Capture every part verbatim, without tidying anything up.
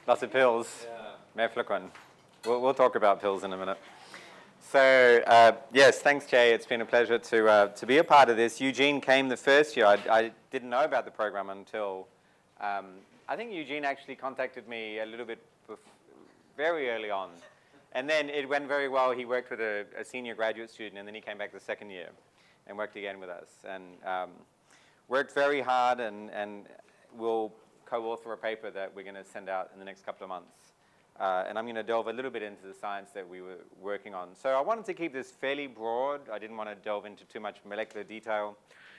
Lots of pills. Yeah. Mefloquine. We'll, we'll talk about pills in a minute. So, uh, yes, thanks, Jay. It's been a pleasure to, uh, to be a part of this. Eugene came the first year. I, I didn't know about the program until, um, I think Eugene actually contacted me a little bit bef- very early on. And then it went very well. He worked with a, a senior graduate student, and then he came back the second year and worked again with us. And um, worked very hard, and, and we'll co-author a paper that we're going to send out in the next couple of months. Uh, and I'm going to delve a little bit into the science that we were working on. So I wanted to keep this fairly broad. I didn't want to delve into too much molecular detail.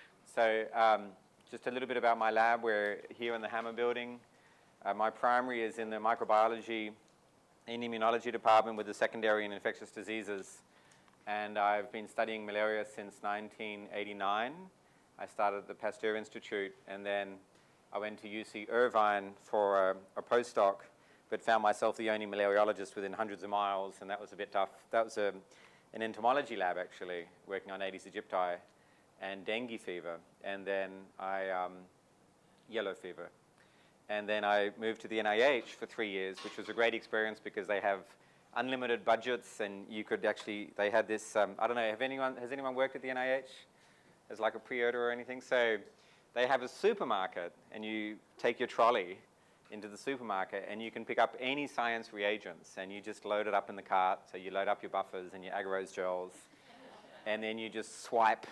So um, just a little bit about my lab. We're here in the Hammer Building. Uh, my primary is in the microbiology and immunology department with the secondary and infectious diseases. And I've been studying malaria since nineteen eighty-nine. I started at the Pasteur Institute, and then I went to U C Irvine for a, a postdoc, but found myself the only malariologist within hundreds of miles, and that was a bit tough. That was a, an entomology lab, actually, working on Aedes aegypti and dengue fever, and then I, um, yellow fever. And then I moved to the N I H for three years, which was a great experience because they have unlimited budgets, and you could actually, they had this, um, I don't know, have anyone, has anyone worked at the N I H as like a pre-order or anything? So they have a supermarket, and you take your trolley into the supermarket, and you can pick up any science reagents, and you just load it up in the cart. So you load up your buffers and your agarose gels, and then you just swipe.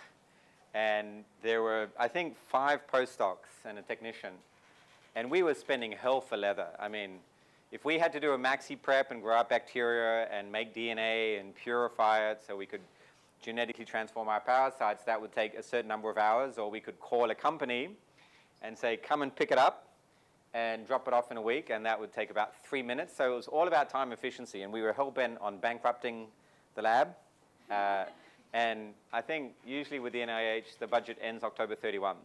And there were, I think, five postdocs and a technician, and we were spending hell for leather. I mean, if we had to do a maxi prep and grow up bacteria and make D N A and purify it so we could genetically transform our parasites, that would take a certain number of hours, or we could call a company and say, come and pick it up and drop it off in a week, and that would take about three minutes. So it was all about time efficiency, and we were hell-bent on bankrupting the lab. Uh, and I think usually with the N I H, the budget ends October thirty-first.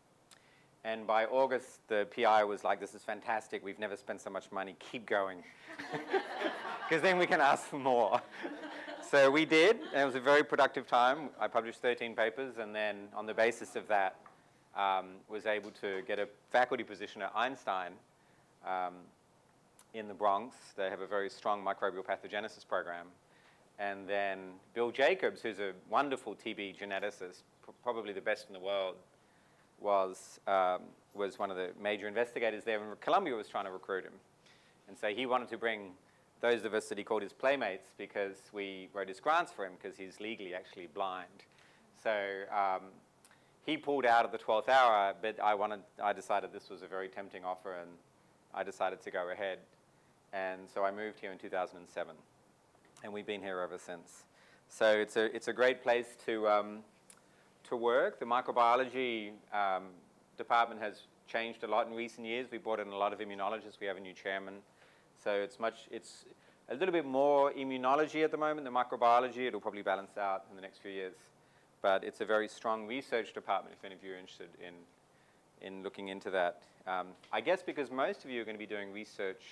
And by August, the P I was like, this is fantastic. We've never spent so much money. Keep going. Because then we can ask for more. So we did, and it was a very productive time. I published thirteen papers, and then on the basis of that, um, was able to get a faculty position at Einstein um, in the Bronx. They have a very strong microbial pathogenesis program. And then Bill Jacobs, who's a wonderful T B geneticist, pr- probably the best in the world, was, um, was one of the major investigators there, and Columbia was trying to recruit him. And so he wanted to bring those of us that he called his playmates, because we wrote his grants for him, because he's legally actually blind. So um, he pulled out at the twelfth hour, but I wanted, I decided this was a very tempting offer, and I decided to go ahead. And so I moved here in two thousand seven, and we've been here ever since. So it's a, it's a great place to, um, to work. The microbiology um, department has changed a lot in recent years. We brought in a lot of immunologists. We have a new chairman. So it's much, it's a little bit more immunology at the moment than microbiology. It'll probably balance out in the next few years. But it's a very strong research department if any of you are interested in, in looking into that. Um, I guess because most of you are going to be doing research,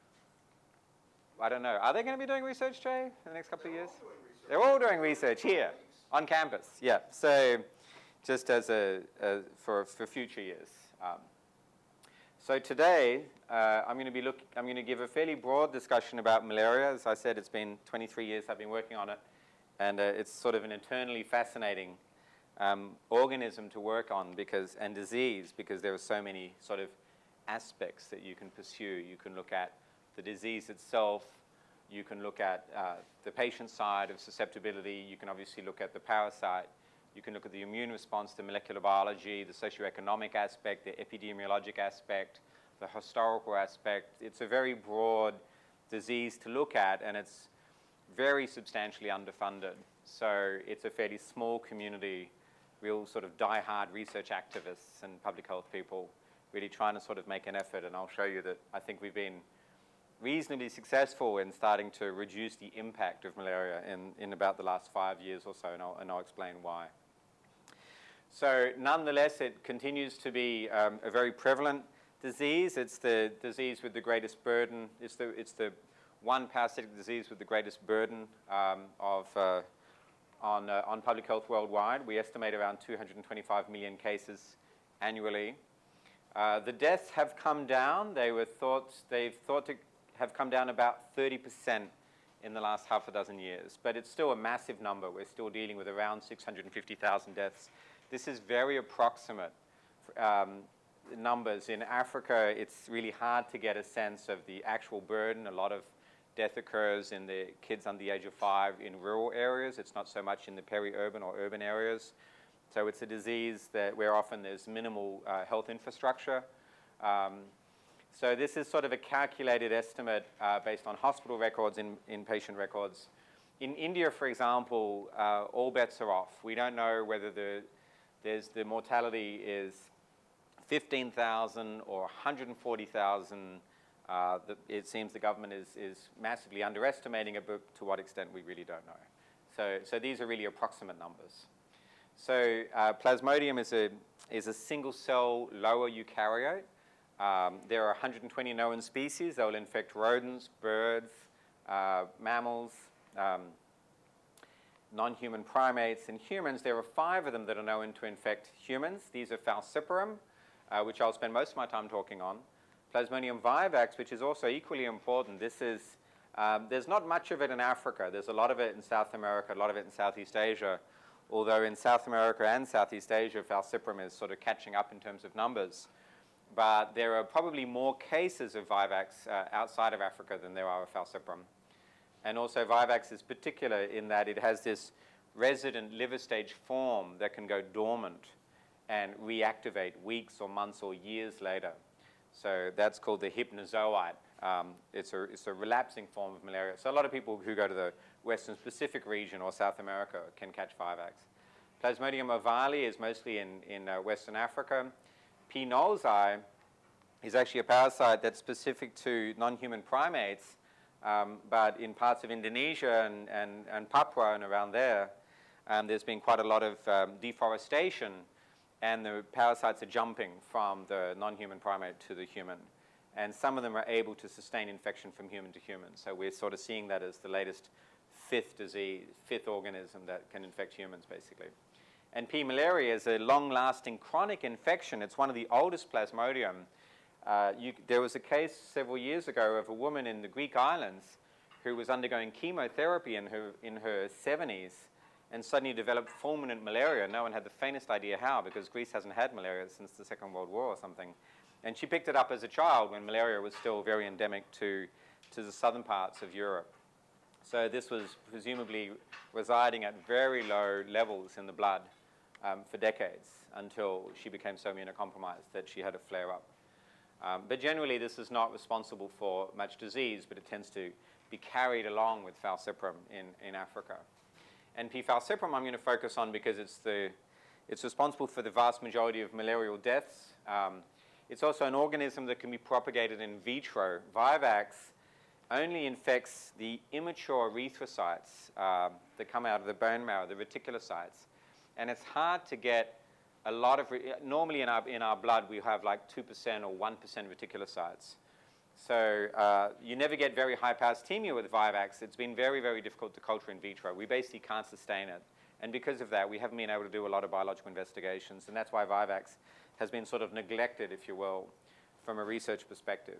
I don't know, are they going to be doing research, Jay, in the next couple of years? They're all doing research here, on campus, yeah. So just as a, a for, for future years. Um, so today, uh, I'm going to be look, I'm going to give a fairly broad discussion about malaria. As I said, it's been twenty-three years I've been working on it. And uh, it's sort of an eternally fascinating um, organism to work on, because, and disease, because there are so many sort of aspects that you can pursue. You can look at the disease itself. You can look at uh, the patient side of susceptibility. You can obviously look at the parasite. You can look at the immune response to molecular biology, the socioeconomic aspect, the epidemiologic aspect, the historical aspect. It's a very broad disease to look at, and it's very substantially underfunded. So it's a fairly small community, real sort of die-hard research activists and public health people really trying to sort of make an effort. And I'll show you that I think we've been reasonably successful in starting to reduce the impact of malaria in, in about the last five years or so, and I'll, and I'll explain why. So nonetheless, it continues to be um, a very prevalent disease. It's the disease with the greatest burden. It's the, it's the one parasitic disease with the greatest burden um, of, uh, on, uh, on public health worldwide. We estimate around two hundred twenty-five million cases annually. Uh, the deaths have come down. They were thought, they've thought to have come down about thirty percent in the last half a dozen years. But it's still a massive number. We're still dealing with around six hundred fifty thousand deaths. This is very approximate um, numbers. In Africa, it's really hard to get a sense of the actual burden. A lot of death occurs in the kids under the age of five in rural areas. It's not so much in the peri-urban or urban areas. So it's a disease that where often there's minimal uh, health infrastructure. Um, so this is sort of a calculated estimate uh, based on hospital records, in, inpatient records. In India, for example, uh, all bets are off. We don't know whether the, there's, the mortality is fifteen thousand or one hundred forty thousand. Uh, the, it seems the government is, is massively underestimating it, but to what extent we really don't know. So, so these are really approximate numbers. So uh, Plasmodium is a, is a single-cell lower eukaryote. Um, there are one hundred twenty known species. They will infect rodents, birds, uh, mammals, um, non-human primates, and humans. There are five of them that are known to infect humans. These are Falciparum, uh, which I'll spend most of my time talking on. Plasmodium vivax, which is also equally important. This is, um, there's not much of it in Africa. There's a lot of it in South America, a lot of it in Southeast Asia. Although in South America and Southeast Asia, Falciparum is sort of catching up in terms of numbers. But there are probably more cases of vivax uh, outside of Africa than there are of Falciparum. And also vivax is particular in that it has this resident liver stage form that can go dormant and reactivate weeks or months or years later. So that's called the hypnozoite. Um, it's, a, it's a relapsing form of malaria. So a lot of people who go to the Western Pacific region or South America can catch vivax. Plasmodium ovale is mostly in, in uh, Western Africa. P. knowlesi is actually a parasite that's specific to non-human primates, um, but in parts of Indonesia and, and, and Papua and around there, um, there's been quite a lot of um, deforestation, and the parasites are jumping from the non-human primate to the human. And some of them are able to sustain infection from human to human. So we're sort of seeing that as the latest fifth disease, fifth organism that can infect humans, basically. And P. malaria is a long-lasting chronic infection. It's one of the oldest Plasmodium. Uh, you, there was a case several years ago of a woman in the Greek islands who was undergoing chemotherapy in her, in her seventies and suddenly developed fulminant malaria. No one had the faintest idea how, because Greece hasn't had malaria since the Second World War or something. And she picked it up as a child when malaria was still very endemic to, to the southern parts of Europe. So this was presumably residing at very low levels in the blood um, for decades until she became so immunocompromised that she had a flare-up. Um, but generally, this is not responsible for much disease, but it tends to be carried along with Falciparum in, in Africa. And P. falciparum I'm going to focus on because it's, the, it's responsible for the vast majority of malarial deaths. Um, it's also an organism that can be propagated in vitro. Vivax only infects the immature erythrocytes uh, that come out of the bone marrow, the reticulocytes. And it's hard to get a lot of, re- normally in our, in our blood we have like two percent or one percent reticulocytes. So uh, you never get very high parasitemia with Vivax. It's been very, very difficult to culture in vitro. We basically can't sustain it. And because of that, we haven't been able to do a lot of biological investigations. And that's why Vivax has been sort of neglected, if you will, from a research perspective.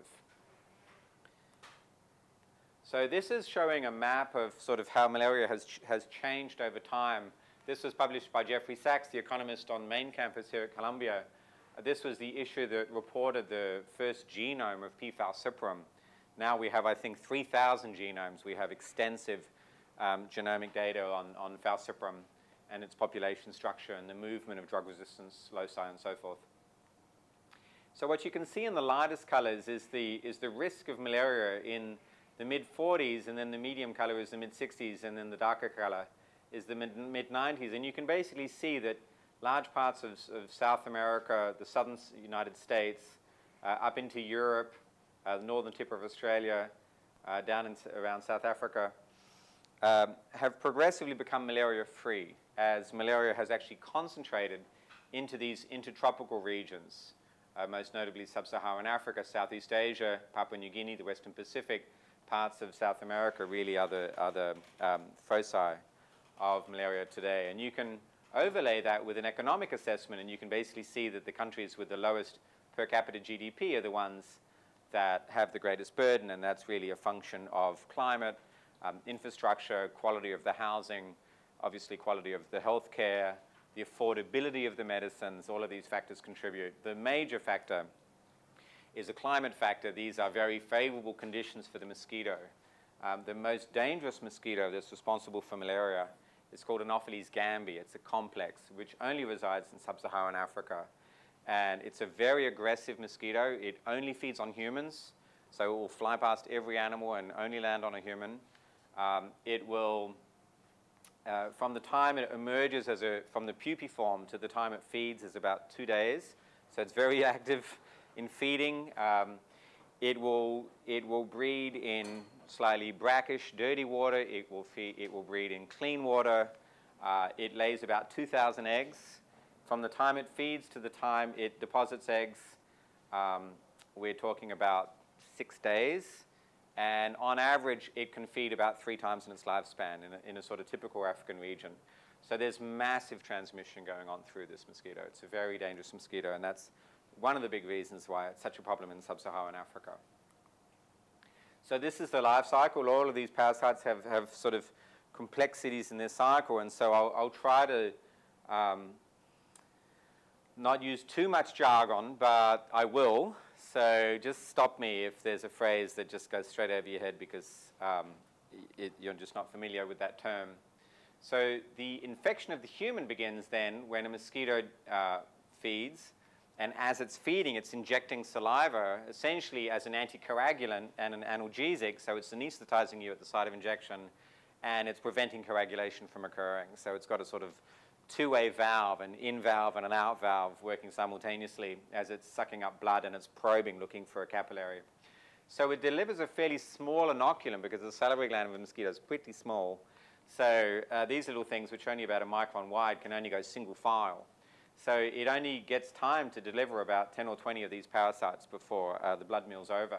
So this is showing a map of sort of how malaria has, ch- has changed over time. This was published by Jeffrey Sachs, the economist on main campus here at Columbia. Uh, this was the issue that reported the first genome of P. falciparum. Now we have, I think, three thousand genomes. We have extensive um, genomic data on, on falciparum and its population structure and the movement of drug resistance loci and so forth. So what you can see in the lightest colors is the, is the risk of malaria in the mid forties, and then the medium color is the mid sixties, and then the darker color is the mid nineties. And you can basically see that large parts of, of South America, the southern United States, uh, up into Europe, uh, the northern tip of Australia, uh, down in, around South Africa, um, have progressively become malaria-free as malaria has actually concentrated into these intertropical regions, uh, most notably sub-Saharan Africa, Southeast Asia, Papua New Guinea, the Western Pacific, parts of South America really are the, are the um, foci of malaria today. And you can overlay that with an economic assessment, and you can basically see that the countries with the lowest per capita G D P are the ones that have the greatest burden, and that's really a function of climate, um, infrastructure, quality of the housing, obviously quality of the healthcare, the affordability of the medicines. All of these factors contribute. The major factor is a climate factor. These are very favorable conditions for the mosquito. Um, the most dangerous mosquito that's responsible for malaria is called Anopheles gambiae. It's a complex which only resides in sub-Saharan Africa. And it's a very aggressive mosquito. It only feeds on humans, so it will fly past every animal and only land on a human. Um, it will, uh, from the time it emerges as a, from the pupae to the time it feeds is about two days. So it's very active in feeding. Um, it will, it will breed in slightly brackish, dirty water. It will, feed, it will breed in clean water. Uh, it lays about two thousand eggs. From the time it feeds to the time it deposits eggs, um, we're talking about six days. And on average, it can feed about three times in its lifespan in a, in a sort of typical African region. So there's massive transmission going on through this mosquito. It's a very dangerous mosquito, and that's one of the big reasons why it's such a problem in sub-Saharan Africa. So this is the life cycle. All of these parasites have, have sort of complexities in their cycle, and so I'll, I'll try to um, not use too much jargon, but I will. So just stop me if there's a phrase that just goes straight over your head because um, it, you're just not familiar with that term. So the infection of the human begins then when a mosquito uh, feeds, and as it's feeding, it's injecting saliva essentially as an anticoagulant and an analgesic, so it's anesthetizing you at the site of injection, and it's preventing coagulation from occurring. So it's got a sort of two-way valve, an in valve and an out valve working simultaneously as it's sucking up blood and it's probing, looking for a capillary. So it delivers a fairly small inoculum because the salivary gland of a mosquito is pretty small. So uh, these little things, which are only about a micron wide, can only go single file. So it only gets time to deliver about ten or twenty of these parasites before uh, the blood meal's over.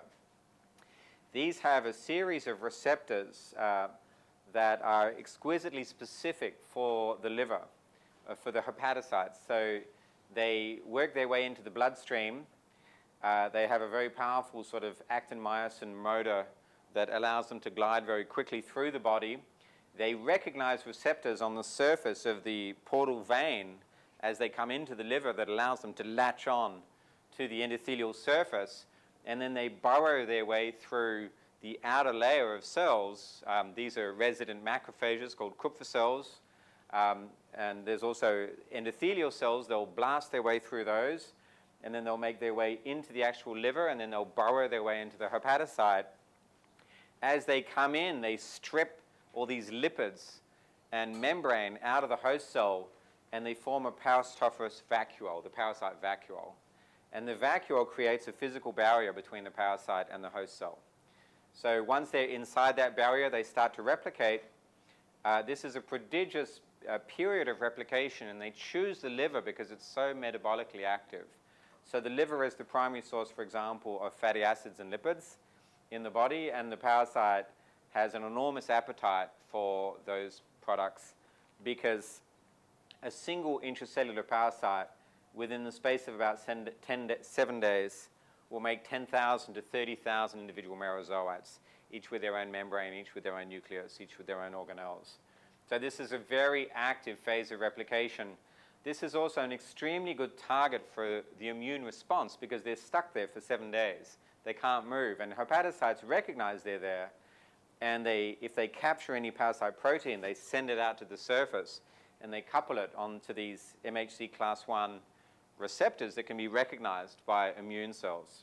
These have a series of receptors uh, that are exquisitely specific for the liver, uh, for the hepatocytes. So they work their way into the bloodstream. Uh, they have a very powerful sort of actin-myosin motor that allows them to glide very quickly through the body. They recognize receptors on the surface of the portal vein as they come into the liver that allows them to latch on to the endothelial surface, and then they burrow their way through the outer layer of cells. Um, these are resident macrophages called Kupffer cells, um, and there's also endothelial cells. They'll blast their way through those, and then they'll make their way into the actual liver, and then they'll burrow their way into the hepatocyte. As they come in, they strip all these lipids and membrane out of the host cell, and they form a parasitophorous vacuole, the parasite vacuole. And the vacuole creates a physical barrier between the parasite and the host cell. So once they're inside that barrier, they start to replicate. Uh, this is a prodigious uh, period of replication, and they choose the liver because it's so metabolically active. So the liver is the primary source, for example, of fatty acids and lipids in the body, and the parasite has an enormous appetite for those products because a single intracellular parasite within the space of about ten, ten, seven days will make ten thousand to thirty thousand individual merozoites, each with their own membrane, each with their own nucleus, each with their own organelles. So this is a very active phase of replication. This is also an extremely good target for the immune response because they're stuck there for seven days. They can't move, and hepatocytes recognize they're there, and they, if they capture any parasite protein, they send it out to the surface, and they couple it onto these M H C class one receptors that can be recognized by immune cells.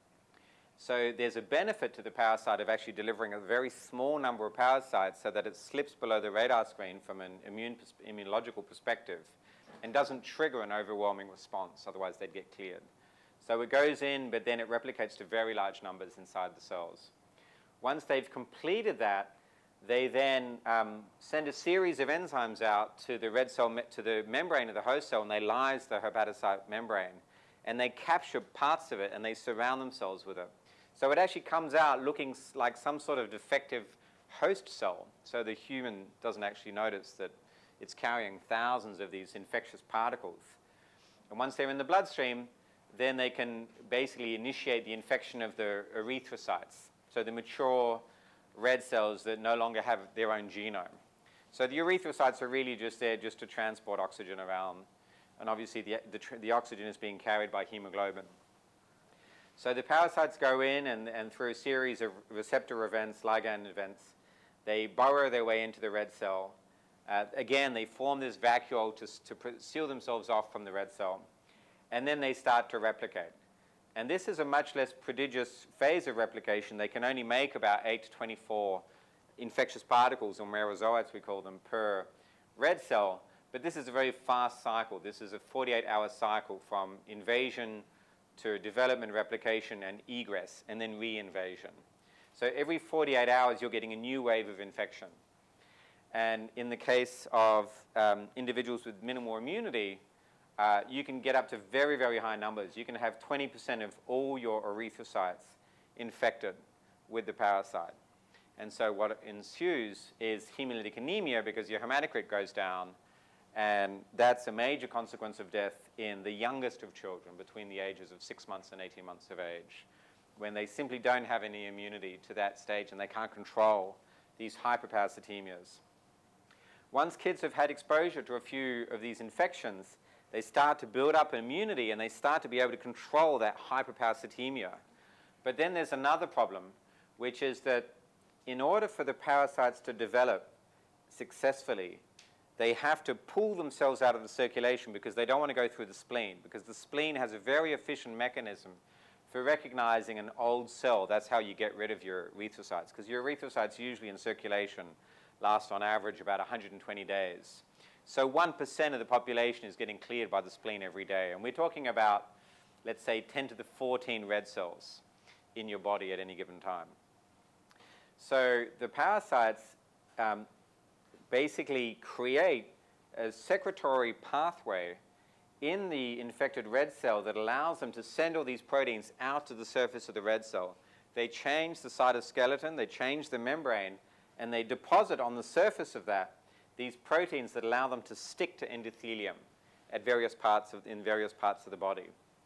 So there's a benefit to the parasite of actually delivering a very small number of parasites so that it slips below the radar screen from an immune, immunological perspective and doesn't trigger an overwhelming response, otherwise they'd get cleared. So it goes in, but then it replicates to very large numbers inside the cells. Once they've completed that, they then um, send a series of enzymes out to the red cell, me- to the membrane of the host cell, and they lyse the hepatocyte membrane. And they capture parts of it, and they surround themselves with it. So it actually comes out looking like some sort of defective host cell, so the human doesn't actually notice that it's carrying thousands of these infectious particles. And once they're in the bloodstream, then they can basically initiate the infection of the erythrocytes, so the mature red cells that no longer have their own genome. So the erythrocytes are really just there just to transport oxygen around, and obviously the, the, the oxygen is being carried by hemoglobin. So the parasites go in, and, and through a series of receptor events, ligand events, they burrow their way into the red cell. Uh, again, they form this vacuole to, to seal themselves off from the red cell, and then they start to replicate. And this is a much less prodigious phase of replication. They can only make about eight to twenty-four infectious particles, or merozoites we call them, per red cell. But this is a very fast cycle. This is a forty-eight hour cycle from invasion to development, replication, and egress, and then re-invasion. So every forty-eight hours, you're getting a new wave of infection. And in the case of um, individuals with minimal immunity, uh, you can get up to very, very high numbers. You can have twenty percent of all your erythrocytes infected with the parasite. And so what ensues is hemolytic anemia, because your hematocrit goes down, and that's a major consequence of death in the youngest of children between the ages of six months and eighteen months of age, when they simply don't have any immunity to that stage and they can't control these hyperparasitemias. Once kids have had exposure to a few of these infections, they start to build up immunity and they start to be able to control that hyperparasitemia. But then there's another problem, which is that in order for the parasites to develop successfully, they have to pull themselves out of the circulation because they don't want to go through the spleen, because the spleen has a very efficient mechanism for recognizing an old cell. That's how you get rid of your erythrocytes, because your erythrocytes usually in circulation last on average about one hundred twenty days. So one percent of the population is getting cleared by the spleen every day. And we're talking about, let's say, ten to the fourteen red cells in your body at any given time. So the parasites um, basically create a secretory pathway in the infected red cell that allows them to send all these proteins out to the surface of the red cell. They change the cytoskeleton, they change the membrane, and they deposit on the surface of that these proteins that allow them to stick to endothelium at various parts of, in various parts of the body.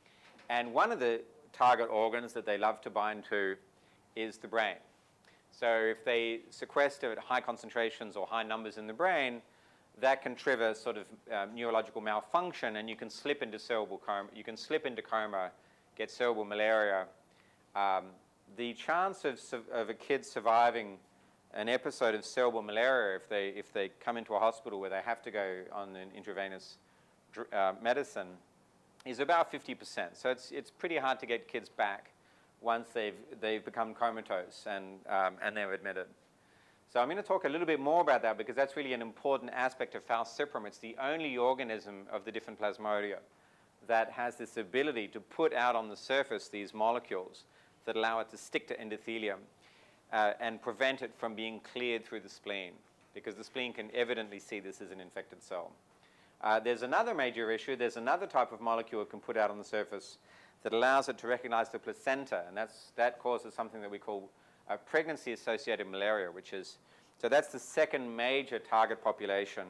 And one of the target organs that they love to bind to is the brain. So if they sequester at high concentrations or high numbers in the brain, that can trigger sort of um, neurological malfunction, and you can slip into cerebral coma. You can slip into coma, get cerebral malaria. Um, the chance of, of a kid surviving an episode of cerebral malaria, if they if they come into a hospital where they have to go on an intravenous uh, medicine, is about fifty percent. So it's it's pretty hard to get kids back once they've they've become comatose and um, and they're admitted. So I'm going to talk a little bit more about that, because that's really an important aspect of falciparum. It's the only organism of the different plasmodia that has this ability to put out on the surface these molecules that allow it to stick to endothelium uh, and prevent it from being cleared through the spleen, because the spleen can evidently see this as an infected cell. Uh, there's another major issue. There's another type of molecule it can put out on the surface that allows it to recognize the placenta, and that's, that causes something that we call uh, pregnancy-associated malaria, which is, so that's the second major target population.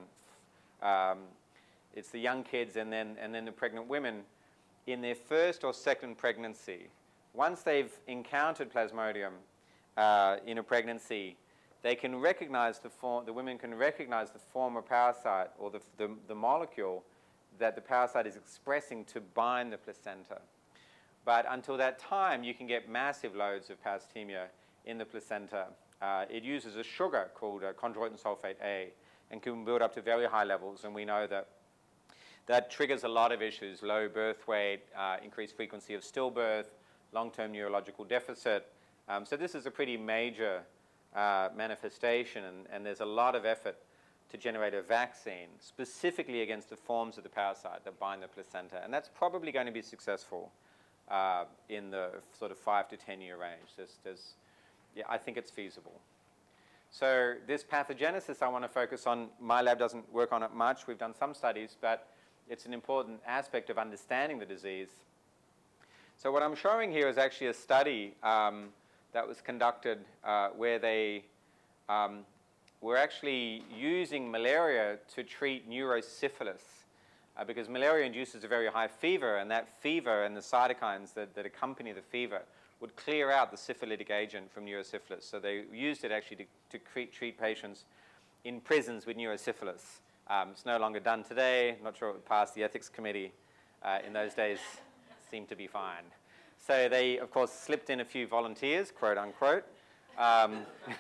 Um, it's the young kids and then, and then the pregnant women in their first or second pregnancy. Once they've encountered Plasmodium uh, in a pregnancy, they can recognize the form, the women can recognize the form of parasite, or the, the, the molecule that the parasite is expressing to bind the placenta. But until that time, you can get massive loads of parasitemia in the placenta. Uh, it uses a sugar called uh, chondroitin sulfate A and can build up to very high levels, and we know that that triggers a lot of issues: low birth weight, uh, increased frequency of stillbirth, long-term neurological deficit. Um, so this is a pretty major uh, manifestation, and, and there's a lot of effort to generate a vaccine specifically against the forms of the parasite that bind the placenta, and that's probably going to be successful uh, in the sort of five to ten year range. There's, there's, yeah, I think it's feasible. So this pathogenesis I want to focus on. My lab doesn't work on it much. We've done some studies, but it's an important aspect of understanding the disease. So what I'm showing here is actually a study um, that was conducted uh, where they um, were actually using malaria to treat neurosyphilis uh, because malaria induces a very high fever, and that fever and the cytokines that, that accompany the fever would clear out the syphilitic agent from neurosyphilis. So they used it actually to, to treat, treat patients in prisons with neurosyphilis. Um, it's no longer done today. Not sure it would pass the ethics committee. Uh, in those days, seemed to be fine. So they, of course, slipped in a few volunteers, quote unquote. Um,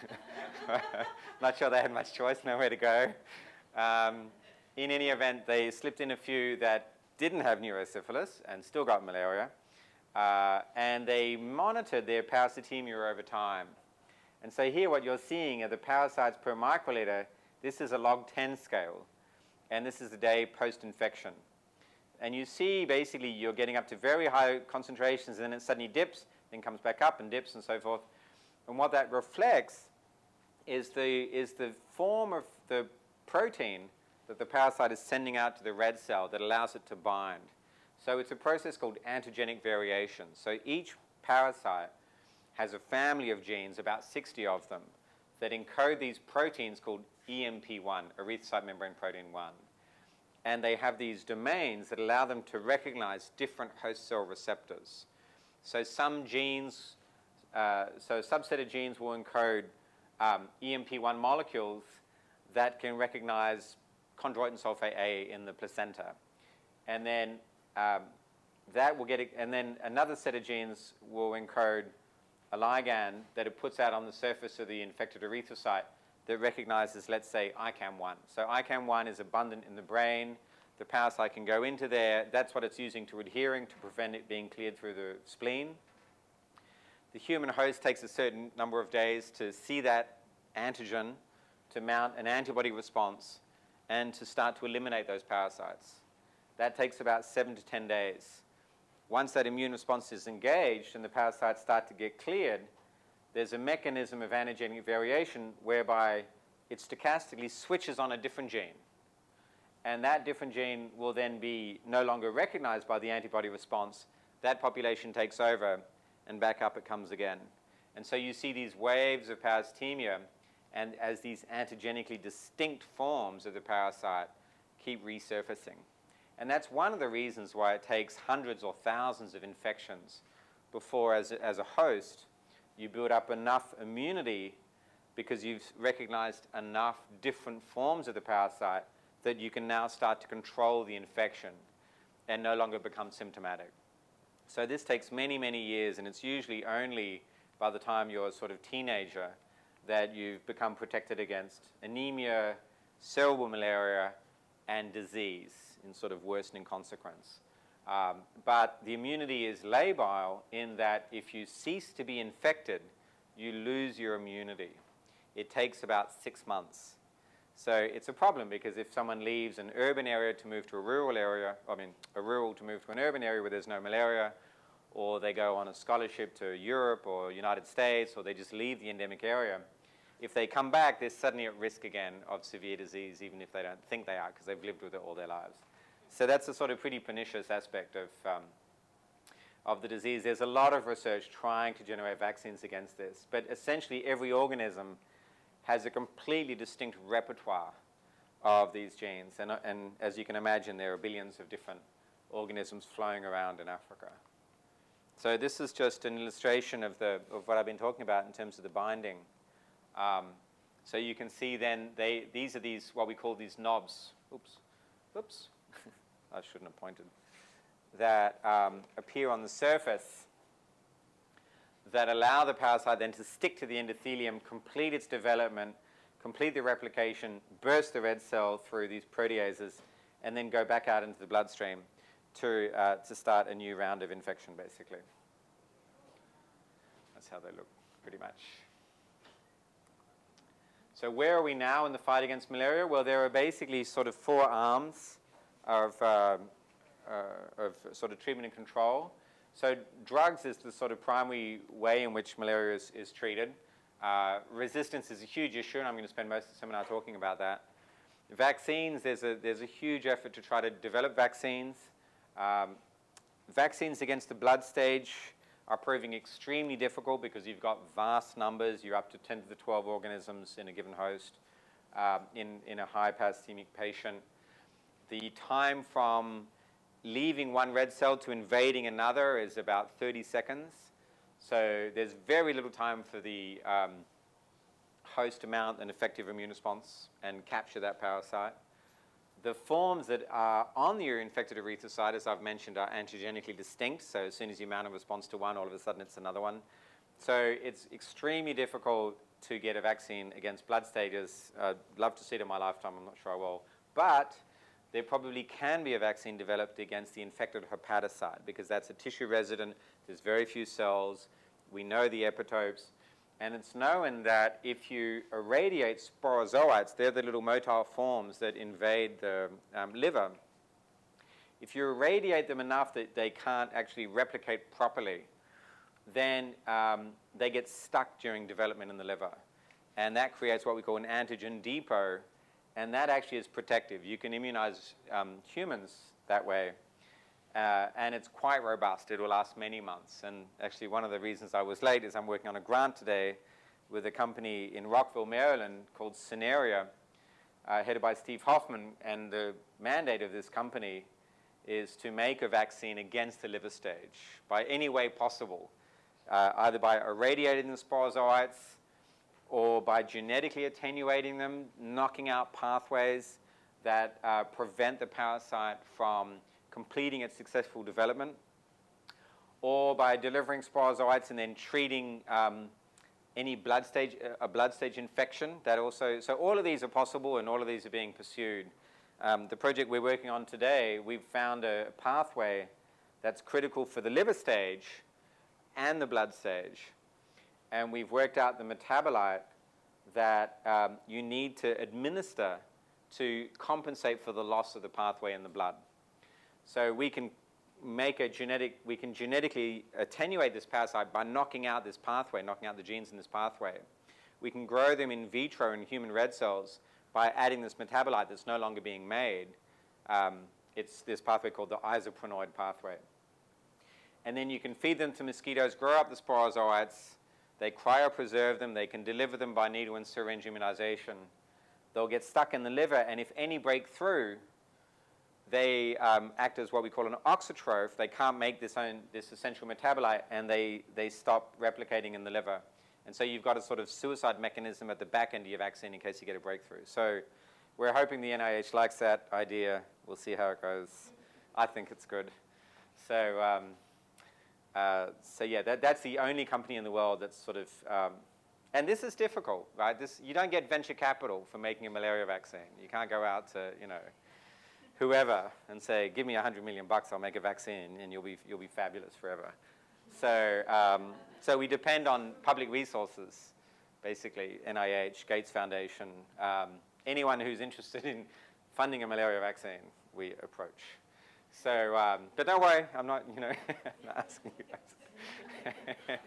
not sure they had much choice, nowhere to go. Um, in any event, they slipped in a few that didn't have neurosyphilis and still got malaria. Uh, and they monitored their parasitemia over time. And so here what you're seeing are the parasites per microliter. This is a log ten scale. And this is the day post-infection. And you see basically you're getting up to very high concentrations, and then it suddenly dips, then comes back up and dips and so forth. And what that reflects is the, is the form of the protein that the parasite is sending out to the red cell that allows it to bind. So it's a process called antigenic variation. So each parasite has a family of genes, about sixty of them, that encode these proteins called E M P one, erythrocyte membrane protein one. And they have these domains that allow them to recognize different host cell receptors. So some genes, uh, so a subset of genes will encode um, E M P one molecules that can recognize chondroitin sulfate A in the placenta. And then um, that will get, it, and then another set of genes will encode a ligand that it puts out on the surface of the infected erythrocyte that recognizes, let's say, I C A M one. So I C A M one is abundant in the brain. The parasite can go into there. That's what it's using to adhering to prevent it being cleared through the spleen. The human host takes a certain number of days to see that antigen, to mount an antibody response, and to start to eliminate those parasites. That takes about seven to ten days. Once that immune response is engaged and the parasites start to get cleared, there's a mechanism of antigenic variation whereby it stochastically switches on a different gene. And that different gene will then be no longer recognized by the antibody response. That population takes over, and back up it comes again. And so you see these waves of parasitemia, and as these antigenically distinct forms of the parasite keep resurfacing. And that's one of the reasons why it takes hundreds or thousands of infections before, as a, as a host, you build up enough immunity because you've recognized enough different forms of the parasite that you can now start to control the infection and no longer become symptomatic. So this takes many, many years, and it's usually only by the time you're a sort of teenager that you've become protected against anemia, cerebral malaria, and disease in sort of worsening consequence. Um, but the immunity is labile in that if you cease to be infected, you lose your immunity. It takes about six months. So it's a problem because if someone leaves an urban area to move to a rural area, I mean, a rural to move to an urban area where there's no malaria, or they go on a scholarship to Europe or United States, or they just leave the endemic area, if they come back, they're suddenly at risk again of severe disease, even if they don't think they are, because they've lived with it all their lives. So that's a sort of pretty pernicious aspect of, um, of the disease. There's a lot of research trying to generate vaccines against this, but essentially every organism has a completely distinct repertoire of these genes. And, and as you can imagine, there are billions of different organisms flowing around in Africa. So this is just an illustration of, the, of what I've been talking about in terms of the binding. Um, so you can see then, they, these are these, what we call these knobs. Oops, oops, I shouldn't have pointed. That um, appear on the surface that allow the parasite then to stick to the endothelium, complete its development, complete the replication, burst the red cell through these proteases, and then go back out into the bloodstream to, uh, to start a new round of infection, basically. That's how they look, pretty much. So where are we now in the fight against malaria? Well, there are basically sort of four arms of, uh, uh, of sort of treatment and control. So drugs is the sort of primary way in which malaria is, is treated. Uh, resistance is a huge issue, and I'm going to spend most of the seminar talking about that. Vaccines, there's a, there's a huge effort to try to develop vaccines. Um, vaccines against the blood stage are proving extremely difficult because you've got vast numbers. You're up to ten to the twelve organisms in a given host um, in, in a high parasitemic patient. the time from leaving one red cell to invading another is about thirty seconds. So there's very little time for the um, host to mount an effective immune response and capture that parasite. The forms that are on the infected erythrocyte, as I've mentioned, are antigenically distinct. So as soon as you mount a response to one, all of a sudden it's another one. So it's extremely difficult to get a vaccine against blood stages. I'd love to see it in my lifetime. I'm not sure I will. But there probably can be a vaccine developed against the infected hepatocyte because that's a tissue resident. There's very few cells. We know the epitopes. And it's known that if you irradiate sporozoites, they're the little motile forms that invade the um, liver. If you irradiate them enough that they can't actually replicate properly, then um, they get stuck during development in the liver. And that creates what we call an antigen depot. And that actually is protective. You can immunize um, humans that way. Uh, and it's quite robust. It will last many months. And actually, one of the reasons I was late is I'm working on a grant today with a company in Rockville, Maryland called Scenaria, uh, headed by Steve Hoffman. And the mandate of this company is to make a vaccine against the liver stage by any way possible, uh, either by irradiating the sporozoites or by genetically attenuating them, knocking out pathways that uh, prevent the parasite from completing its successful development, or by delivering sporozoites and then treating um, any blood stage, a blood stage infection. That also, so all of these are possible, and all of these are being pursued. Um, the project we're working on today, we've found a pathway that's critical for the liver stage and the blood stage, and we've worked out the metabolite that um, you need to administer to compensate for the loss of the pathway in the blood. So we can make a genetic, we can genetically attenuate this parasite by knocking out this pathway, knocking out the genes in this pathway. We can grow them in vitro in human red cells by adding this metabolite that's no longer being made. Um, it's this pathway called the isoprenoid pathway. And then you can feed them to mosquitoes, grow up the sporozoites, they cryopreserve them, they can deliver them by needle and syringe immunization. They'll get stuck in the liver, and if any break through, they um, act as what we call an auxotroph. They can't make this, own, this essential metabolite, and they, they stop replicating in the liver. And so you've got a sort of suicide mechanism at the back end of your vaccine in case you get a breakthrough. So we're hoping the N I H likes that idea. We'll see how it goes. I think it's good. So, um, uh, so yeah, that, that's the only company in the world that's sort of, um, and this is difficult, right? This, you don't get venture capital for making a malaria vaccine. You can't go out to, you know, whoever and say, give me a hundred million bucks, I'll make a vaccine, and you'll be, you'll be fabulous forever. So, um, so we depend on public resources, basically, N I H, Gates Foundation, um, anyone who's interested in funding a malaria vaccine, we approach. So, um, but don't worry, I'm not, you know, not asking you guys.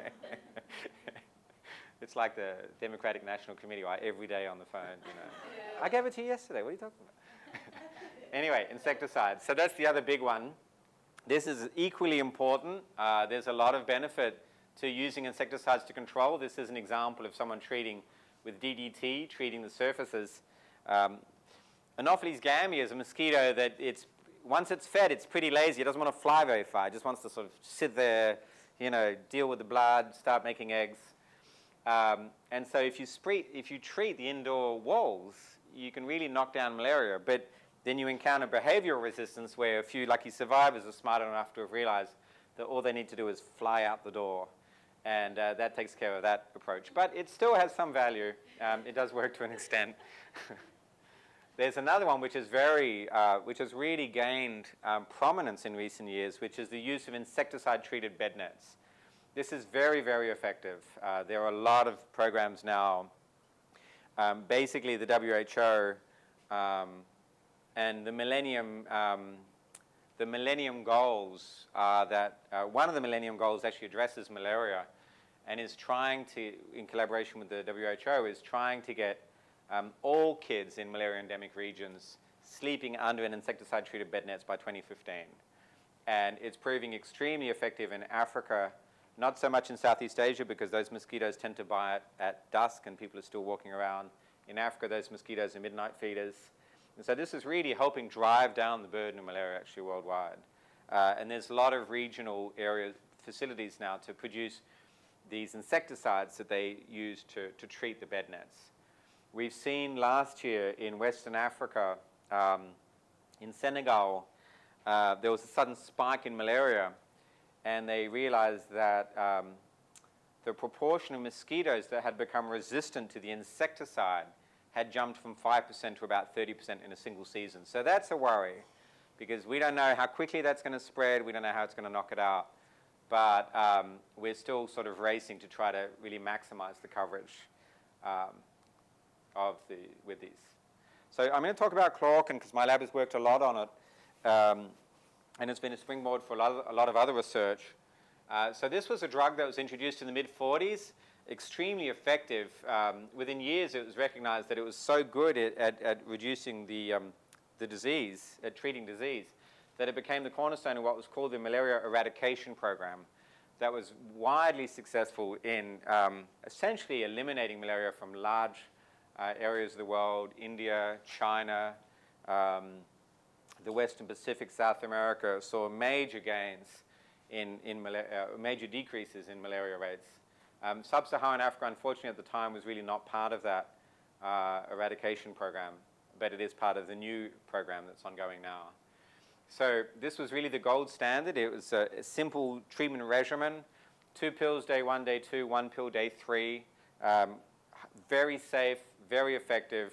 It's like the Democratic National Committee, right? Every day on the phone, you know. I gave it to you yesterday, what are you talking about? Anyway, insecticides. So that's the other big one. This is equally important. Uh, there's a lot of benefit to using insecticides to control. This is an example of someone treating with D D T, treating the surfaces. Um, Anopheles gamma is a mosquito that it's, once it's fed, it's pretty lazy. It doesn't want to fly very far. It just wants to sort of sit there, you know, deal with the blood, start making eggs. Um, and so if you, spree, if you treat the indoor walls, you can really knock down malaria. But then you encounter behavioral resistance where a few lucky survivors are smart enough to have realized that all they need to do is fly out the door. And uh, that takes care of that approach. But it still has some value. Um, it does work to an extent. There's another one which is very, uh, which has really gained um, prominence in recent years, which is the use of insecticide-treated bed nets. This is very, very effective. Uh, there are a lot of programs now. Um, basically, the W H O um, and the Millennium, um, the Millennium Goals are that uh, one of the Millennium Goals actually addresses malaria, and is trying to, in collaboration with the W H O, is trying to get um, all kids in malaria endemic regions sleeping under an insecticide-treated bed nets by twenty fifteen. And it's proving extremely effective in Africa, not so much in Southeast Asia because those mosquitoes tend to bite at dusk and people are still walking around. In Africa, those mosquitoes are midnight feeders. And so this is really helping drive down the burden of malaria actually worldwide. Uh, and there's a lot of regional area facilities now to produce these insecticides that they use to, to treat the bed nets. We've seen last year in Western Africa, um, in Senegal, uh, there was a sudden spike in malaria, and they realized that um, the proportion of mosquitoes that had become resistant to the insecticide had jumped from five percent to about thirty percent in a single season. So that's a worry, because we don't know how quickly that's going to spread, we don't know how it's going to knock it out, but um, we're still sort of racing to try to really maximize the coverage um, of the, with these. So I'm going to talk about chloroquine because my lab has worked a lot on it, um, and it's been a springboard for a lot of, a lot of other research. Uh, so this was a drug that was introduced in the mid forties, extremely effective. Um, within years, it was recognized that it was so good at, at, at reducing the, um, the disease, at treating disease, that it became the cornerstone of what was called the malaria eradication program that was widely successful in um, essentially eliminating malaria from large uh, areas of the world, India, China, um, the Western Pacific, South America, saw major gains in, in malaria, uh, major decreases in malaria rates. Um, Sub-Saharan Africa, unfortunately, at the time was really not part of that uh, eradication program, but it is part of the new program that's ongoing now. So this was really the gold standard. It was a, a simple treatment regimen, two pills day one, day two, one pill day three, um, very safe, very effective.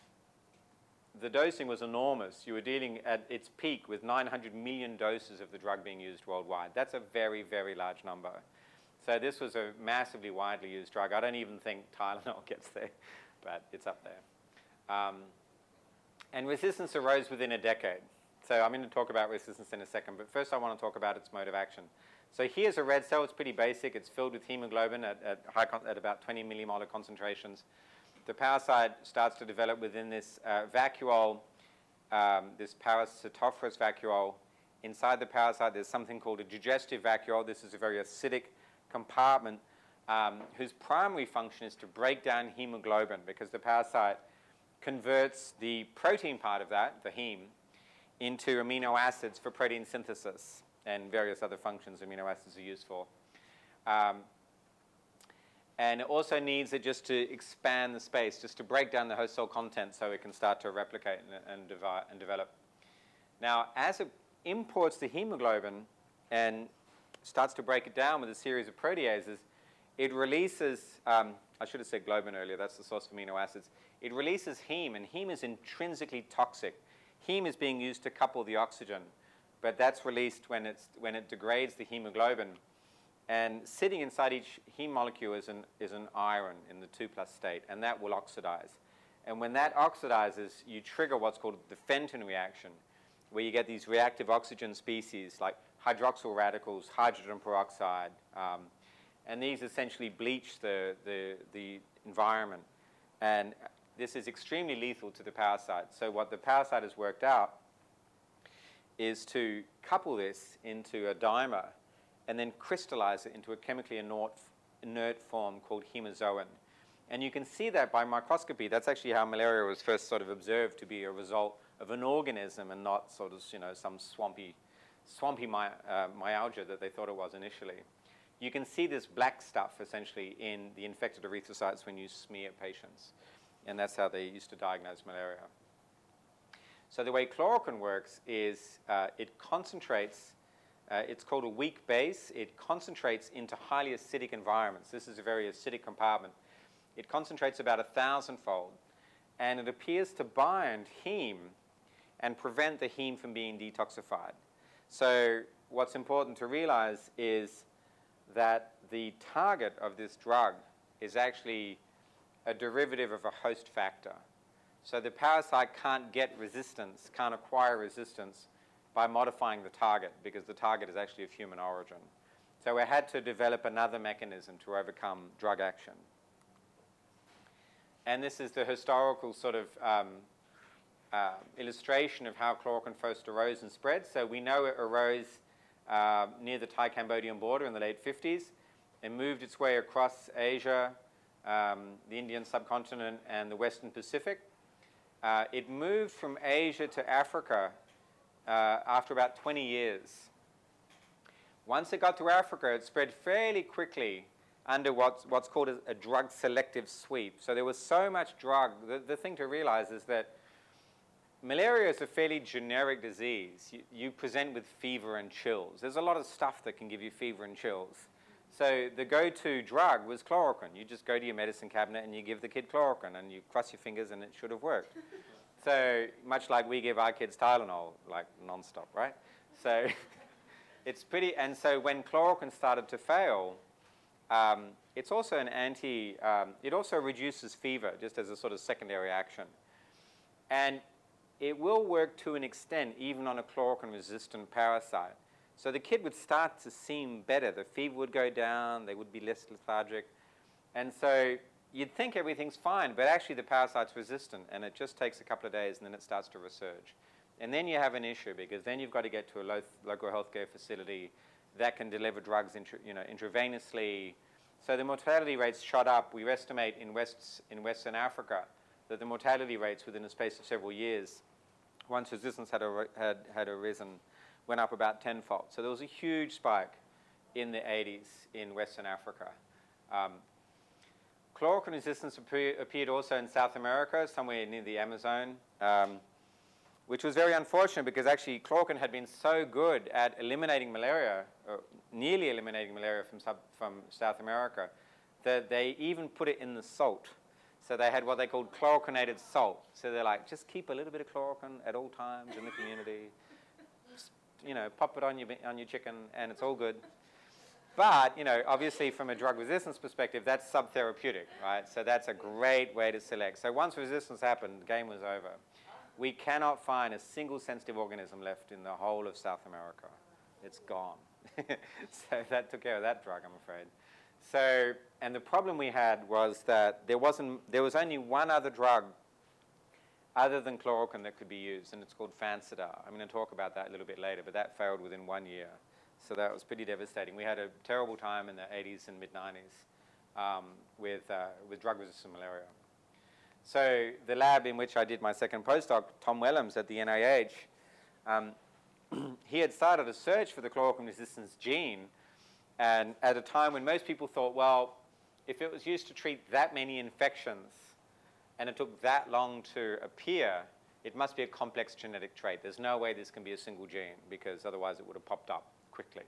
The dosing was enormous. You were dealing at its peak with nine hundred million doses of the drug being used worldwide. That's a very, very large number. So this was a massively widely used drug. I don't even think Tylenol gets there, but it's up there. Um, and resistance arose within a decade. So I'm going to talk about resistance in a second, but first I want to talk about its mode of action. So here's a red cell. It's pretty basic. It's filled with hemoglobin at, at, high con at about twenty millimolar concentrations. The parasite starts to develop within this uh, vacuole, um, this parasitophorus vacuole. Inside the parasite, there's something called a digestive vacuole. This is a very acidic compartment um, whose primary function is to break down hemoglobin, because the parasite converts the protein part of that, the heme, into amino acids for protein synthesis and various other functions amino acids are used for. Um, and it also needs it just to expand the space, just to break down the host cell content so it can start to replicate and, and, devi- and develop. Now, as it imports the hemoglobin and starts to break it down with a series of proteases, it releases, um, I should have said globin earlier, that's the source of amino acids. It releases heme, and heme is intrinsically toxic. Heme is being used to couple the oxygen, but that's released when, it's, when it degrades the hemoglobin. And sitting inside each heme molecule is an, is an iron in the two plus state, and that will oxidize. And when that oxidizes, you trigger what's called the Fenton reaction, where you get these reactive oxygen species like hydroxyl radicals, hydrogen peroxide, um, and these essentially bleach the, the, the environment. And this is extremely lethal to the parasite. So what the parasite has worked out is to couple this into a dimer and then crystallize it into a chemically inert, inert form called hemozoin. And you can see that by microscopy. That's actually how malaria was first sort of observed to be a result of an organism and not sort of, you know, some swampy, swampy my, uh, myalgia that they thought it was initially. You can see this black stuff essentially in the infected erythrocytes when you smear patients. And that's how they used to diagnose malaria. So the way chloroquine works is uh, it concentrates, uh, it's called a weak base. It concentrates into highly acidic environments. This is a very acidic compartment. It concentrates about a thousandfold, and it appears to bind heme and prevent the heme from being detoxified. So what's important to realize is that the target of this drug is actually a derivative of a host factor. So the parasite can't get resistance, can't acquire resistance by modifying the target, because the target is actually of human origin. So we had to develop another mechanism to overcome drug action. And this is the historical sort of um, uh, illustration of how chloroquine first arose and spread. So we know it arose uh, near the Thai-Cambodian border in the late fifties and moved its way across Asia, um, the Indian subcontinent, and the Western Pacific. Uh, it moved from Asia to Africa uh, after about twenty years. Once it got to Africa, it spread fairly quickly under what's, what's called a, a drug selective sweep. So there was so much drug. The, the thing to realize is that malaria is a fairly generic disease. You, you present with fever and chills. There's a lot of stuff that can give you fever and chills. So the go-to drug was chloroquine. You just go to your medicine cabinet and you give the kid chloroquine and you cross your fingers and it should have worked. So much like we give our kids Tylenol, like nonstop, right? So it's pretty, and so when chloroquine started to fail, um, it's also an anti, um, it also reduces fever just as a sort of secondary action. And it will work to an extent even on a chloroquine-resistant parasite. So the kid would start to seem better. The fever would go down, they would be less lethargic. And so you'd think everything's fine, but actually the parasite's resistant, and it just takes a couple of days, and then it starts to resurge. And then you have an issue, because then you've got to get to a lo local healthcare facility that can deliver drugs intra you know, intravenously. So the mortality rates shot up. We estimate in, West, in Western Africa that the mortality rates within a space of several years, once resistance had, a, had, had arisen, went up about tenfold. So there was a huge spike in the eighties in Western Africa. Um, chloroquine resistance appear, appeared also in South America, somewhere near the Amazon, um, which was very unfortunate because actually chloroquine had been so good at eliminating malaria, or nearly eliminating malaria from, sub, from South America, that they even put it in the salt. So they had what they called chloroquinated salt. So they're like, just keep a little bit of chloroquine at all times in the community. Just, you know, pop it on your, on your chicken and it's all good. But, you know, obviously from a drug resistance perspective, that's subtherapeutic, right? So that's a great way to select. So once resistance happened, the game was over. We cannot find a single sensitive organism left in the whole of South America. It's gone. So that took care of that drug, I'm afraid. So, and the problem we had was that there wasn't, there was only one other drug other than chloroquine that could be used, and it's called Fansidar. I'm going to talk about that a little bit later, but that failed within one year. So that was pretty devastating. We had a terrible time in the eighties and mid nineties um, with, uh, with drug-resistant malaria. So the lab in which I did my second postdoc, Tom Wellams at the N I H, um, he had started a search for the chloroquine resistance gene, and at a time when most people thought, well, if it was used to treat that many infections and it took that long to appear, it must be a complex genetic trait. There's no way this can be a single gene because otherwise it would have popped up quickly.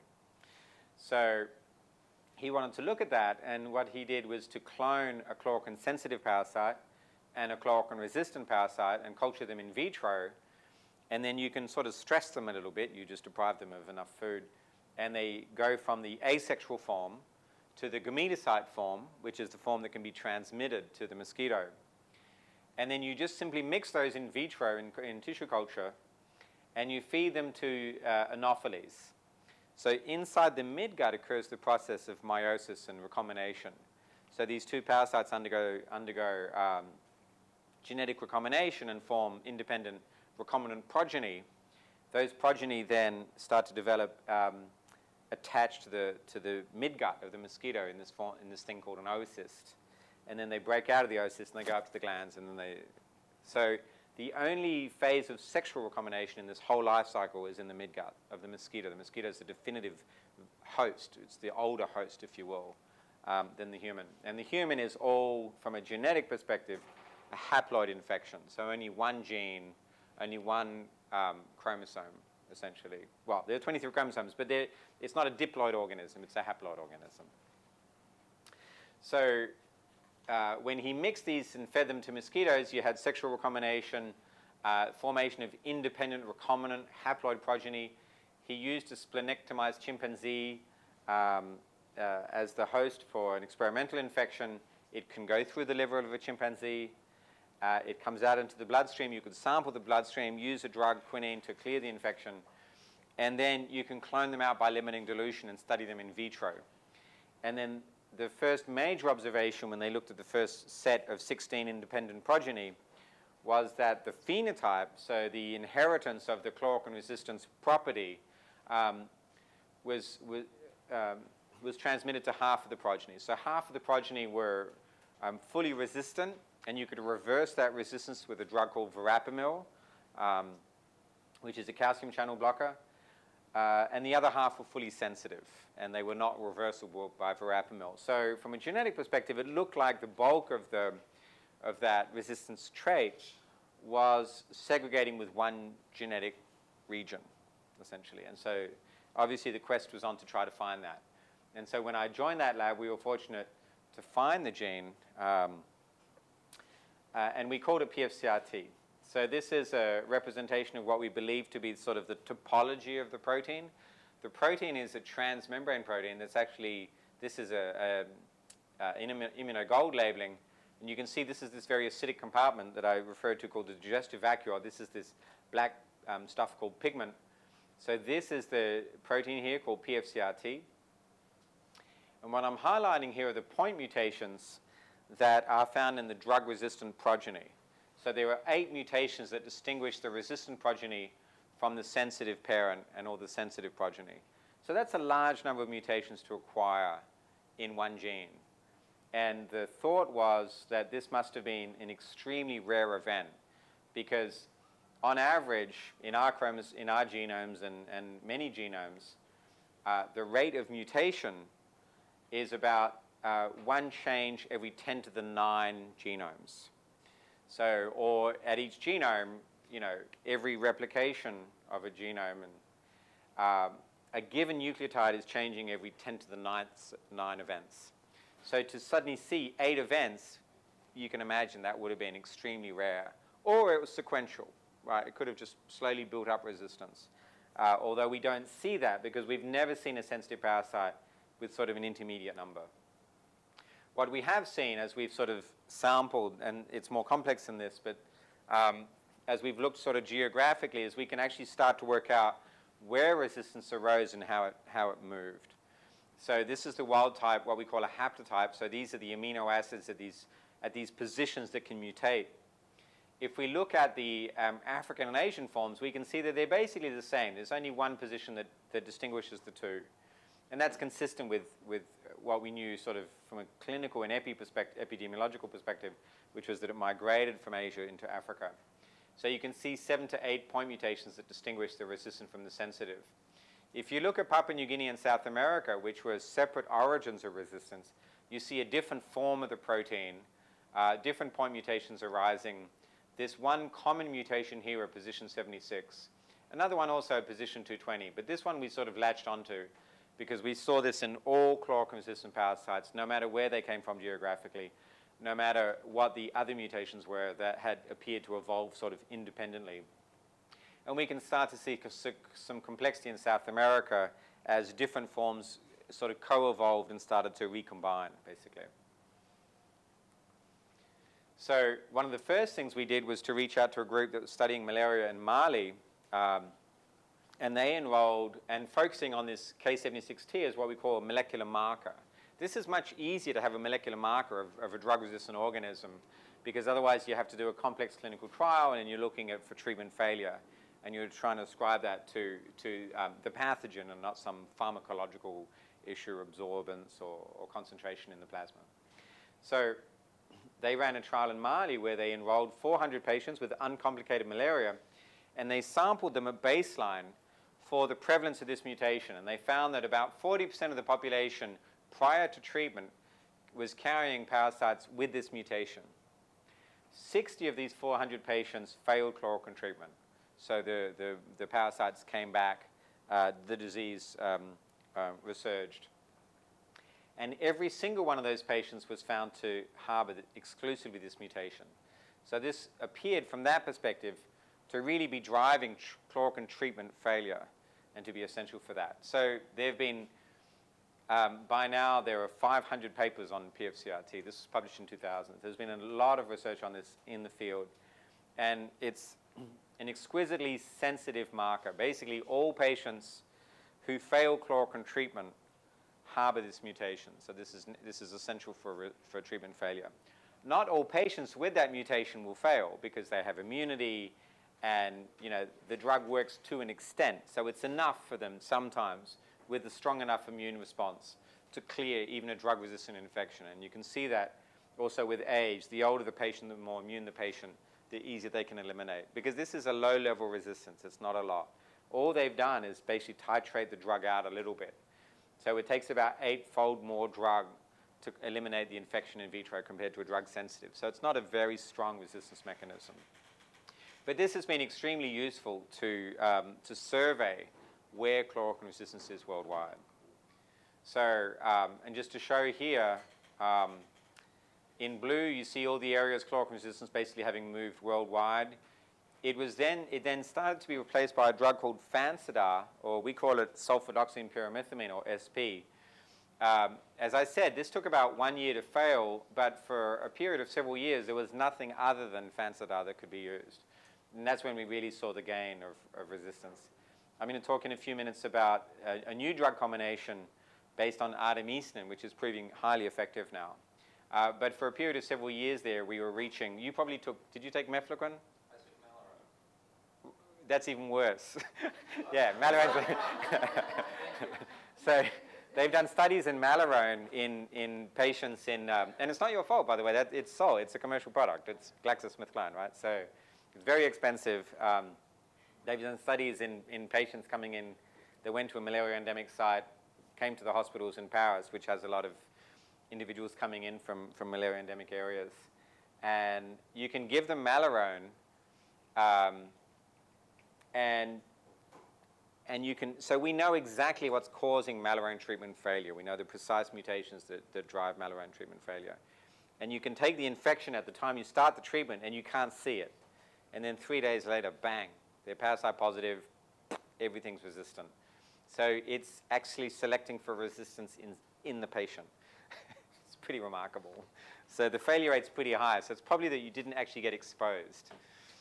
So he wanted to look at that, and what he did was to clone a chloroquine-sensitive parasite and a chloroquine-resistant parasite and culture them in vitro, and then you can sort of stress them a little bit. You just deprive them of enough food, and they go from the asexual form to the gametocyte form, which is the form that can be transmitted to the mosquito. And then you just simply mix those in vitro in, in tissue culture, and you feed them to uh, anopheles. So inside the midgut occurs the process of meiosis and recombination. So these two parasites undergo, undergo um, genetic recombination and form independent recombinant progeny. Those progeny then start to develop um, attached to the, to the midgut of the mosquito in this, form, in this thing called an oocyst. And then they break out of the oocyst and they go up to the glands, and then they... So the only phase of sexual recombination in this whole life cycle is in the midgut of the mosquito. The mosquito is the definitive host. It's the older host, if you will, um, than the human. And the human is all, from a genetic perspective, a haploid infection. So only one gene, only one um, chromosome, essentially. Well, there are twenty-three chromosomes, but it's not a diploid organism. It's a haploid organism. So uh, when he mixed these and fed them to mosquitoes, you had sexual recombination, uh, formation of independent recombinant haploid progeny. He used a splenectomized chimpanzee um, uh, as the host for an experimental infection. It can go through the liver of a chimpanzee. Uh, it comes out into the bloodstream. You could sample the bloodstream, use a drug, quinine, to clear the infection. And then you can clone them out by limiting dilution and study them in vitro. And then the first major observation when they looked at the first set of sixteen independent progeny was that the phenotype, so the inheritance of the chloroquine resistance property, um, was, was, um, was transmitted to half of the progeny. So half of the progeny were um, fully resistant and you could reverse that resistance with a drug called verapamil, um, which is a calcium channel blocker. Uh, and the other half were fully sensitive, and they were not reversible by verapamil. So from a genetic perspective, it looked like the bulk of, the, of that resistance trait was segregating with one genetic region, essentially. And so obviously the quest was on to try to find that. And so when I joined that lab, we were fortunate to find the gene, um, uh, and we called it P F C R T. So this is a representation of what we believe to be sort of the topology of the protein. The protein is a transmembrane protein that's actually, this is a, a, a immunogold labeling. And you can see this is this very acidic compartment that I referred to called the digestive vacuole. This is this black um, stuff called pigment. So this is the protein here called P F C R T. And what I'm highlighting here are the point mutations that are found in the drug-resistant progeny. So there are eight mutations that distinguish the resistant progeny from the sensitive parent and all the sensitive progeny. So that's a large number of mutations to acquire in one gene. And the thought was that this must have been an extremely rare event because on average, in our, chromosomes, in our genomes and, and many genomes, uh, the rate of mutation is about uh, one change every ten to the nine genomes. So, or at each genome, you know, every replication of a genome, and uh, a given nucleotide is changing every ten to the ninth nine events. So to suddenly see eight events, you can imagine that would have been extremely rare. Or it was sequential, right? It could have just slowly built up resistance. Uh, although we don't see that because we've never seen a sensitive parasite with sort of an intermediate number. What we have seen as we've sort of sampled, and it's more complex than this, but um, as we've looked sort of geographically, is we can actually start to work out where resistance arose and how it, how it moved. So this is the wild type, what we call a haplotype. So these are the amino acids at these, at these positions that can mutate. If we look at the um, African and Asian forms, we can see that they're basically the same. There's only one position that, that distinguishes the two. And that's consistent with, with what we knew sort of from a clinical and epi perspective, epidemiological perspective, which was that it migrated from Asia into Africa. So you can see seven to eight point mutations that distinguish the resistant from the sensitive. If you look at Papua New Guinea and South America, which were separate origins of resistance, you see a different form of the protein, uh, different point mutations arising. This one common mutation here at position seventy-six. Another one also at position two twenty, but this one we sort of latched onto because we saw this in all chloroquine-resistant parasites, no matter where they came from geographically, no matter what the other mutations were that had appeared to evolve sort of independently. And we can start to see some complexity in South America as different forms sort of co-evolved and started to recombine, basically. So one of the first things we did was to reach out to a group that was studying malaria in Mali, um, and they enrolled, and focusing on this K seventy-six T as what we call a molecular marker. This is much easier to have a molecular marker of, of a drug-resistant organism because otherwise you have to do a complex clinical trial and you're looking at for treatment failure and you're trying to ascribe that to, to um, the pathogen and not some pharmacological issue, absorbance or, or concentration in the plasma. So they ran a trial in Mali where they enrolled four hundred patients with uncomplicated malaria and they sampled them at baseline for the prevalence of this mutation, and they found that about forty percent of the population prior to treatment was carrying parasites with this mutation. sixty of these four hundred patients failed chloroquine treatment. So the, the, the parasites came back, uh, the disease um, uh, resurged. And every single one of those patients was found to harbor exclusively this mutation. So this appeared from that perspective to really be driving tr- chloroquine treatment failure and to be essential for that. So there have been, um, by now, there are five hundred papers on P F C R T. This was published in two thousand. There's been a lot of research on this in the field. And it's an exquisitely sensitive marker. Basically, all patients who fail chloroquine treatment harbor this mutation. So this is, this is essential for, re- for treatment failure. Not all patients with that mutation will fail because they have immunity and you know the drug works to an extent. So it's enough for them sometimes with a strong enough immune response to clear even a drug-resistant infection. And you can see that also with age, the older the patient, the more immune the patient, the easier they can eliminate. Because this is a low-level resistance. It's not a lot. All they've done is basically titrate the drug out a little bit. So it takes about eight-fold more drug to eliminate the infection in vitro compared to a drug sensitive. So it's not a very strong resistance mechanism. But this has been extremely useful to, um, to survey where chloroquine resistance is worldwide. So, um, and just to show here, um, in blue you see all the areas chloroquine resistance basically having moved worldwide. It was then, it then started to be replaced by a drug called Fansidar, or we call it sulfadoxine pyrimethamine, or S P. Um, as I said, this took about one year to fail, but for a period of several years, there was nothing other than Fansidar that could be used. And that's when we really saw the gain of, of resistance. I'm going to talk in a few minutes about a, a new drug combination based on artemisinin, which is proving highly effective now. Uh, but for a period of several years there, we were reaching, you probably took, did you take mefloquine? That's even worse. Yeah, Malarone. So they've done studies in Malarone in, in patients in, um, and it's not your fault, by the way, that it's Sol, it's a commercial product. It's GlaxoSmithKline, right? So it's very expensive. Um, they've done studies in, in patients coming in, they went to a malaria endemic site, came to the hospitals in Paris, which has a lot of individuals coming in from, from malaria endemic areas. And you can give them Malarone, um, And, and you can, so we know exactly what's causing Malarone treatment failure. We know the precise mutations that, that drive Malarone treatment failure. And you can take the infection at the time you start the treatment and you can't see it. And then three days later, bang, they're parasite positive, everything's resistant. So it's actually selecting for resistance in, in the patient. It's pretty remarkable. So the failure rate's pretty high. So it's probably that you didn't actually get exposed.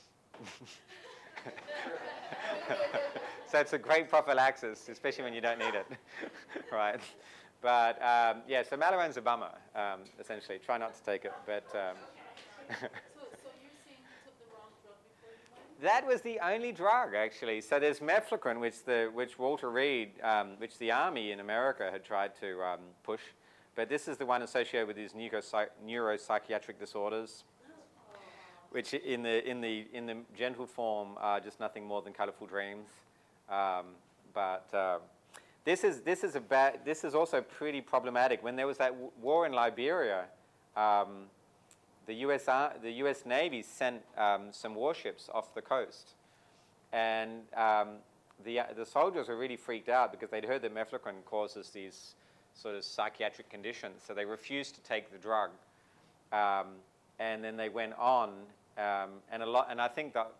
So it's a great prophylaxis, especially when you don't need it, right? But um, yeah, so Malarone's a bummer, um, essentially. Try not to take it, but. Um, so, so you're saying you took the wrong drug before you went? That was the only drug, actually. So there's mefloquine, which the which Walter Reed, um, which the Army in America had tried to um, push, but this is the one associated with these neuropsych- neuropsychiatric disorders, which in the in the in the gentle form are just nothing more than colorful dreams. Um, but uh, this is this is a bad. This is also pretty problematic. When there was that w- war in Liberia, um, the U S Ar- the U S Navy sent um, some warships off the coast, and um, the uh, the soldiers were really freaked out because they'd heard that mefloquine causes these sort of psychiatric conditions, so they refused to take the drug, um, and then they went on. Um, and a lot, and I think that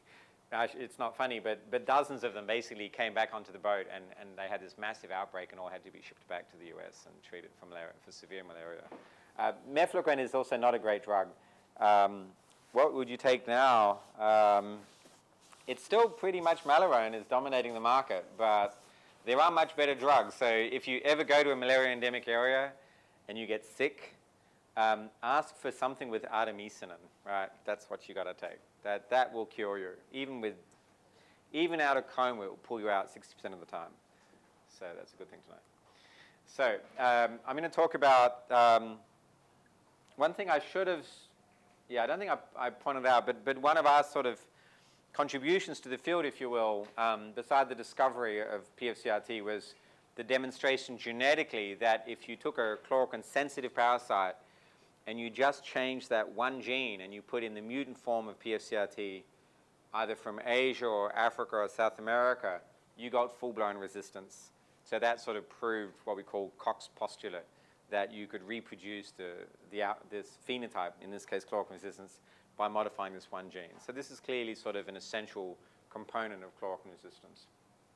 it's not funny, but but dozens of them basically came back onto the boat, and, and they had this massive outbreak, and all had to be shipped back to the U S and treated for malaria, for severe malaria. Uh, mefloquine is also not a great drug. Um, what would you take now? Um, it's still pretty much Malarone is dominating the market, but there are much better drugs. So if you ever go to a malaria endemic area and you get sick, Um, ask for something with artemisinin, right? That's what you got to take. That that will cure you. Even with, even out of coma, it will pull you out sixty percent of the time. So that's a good thing to know. So um, I'm going to talk about um, one thing I should have. Yeah, I don't think I, I pointed out, but but one of our sort of contributions to the field, if you will, um, beside the discovery of P F C R T, was the demonstration genetically that if you took a chloroquine-sensitive parasite and you just change that one gene and you put in the mutant form of P F C R T, either from Asia or Africa or South America, you got full-blown resistance. So that sort of proved what we call Koch's postulate, that you could reproduce the, the out, this phenotype, in this case chloroquine resistance, by modifying this one gene. So this is clearly sort of an essential component of chloroquine resistance.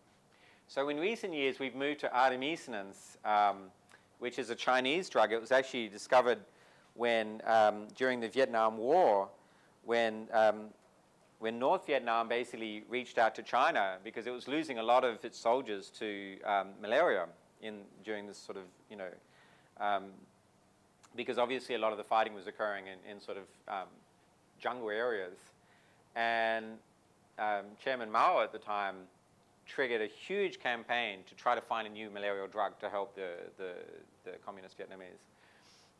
So in recent years, we've moved to artemisinins, um, which is a Chinese drug. It was actually discovered when um, during the Vietnam War, when um, when North Vietnam basically reached out to China because it was losing a lot of its soldiers to um, malaria in during this sort of you know um, because obviously a lot of the fighting was occurring in, in sort of um, jungle areas, and um, Chairman Mao at the time triggered a huge campaign to try to find a new malarial drug to help the the, the communist Vietnamese.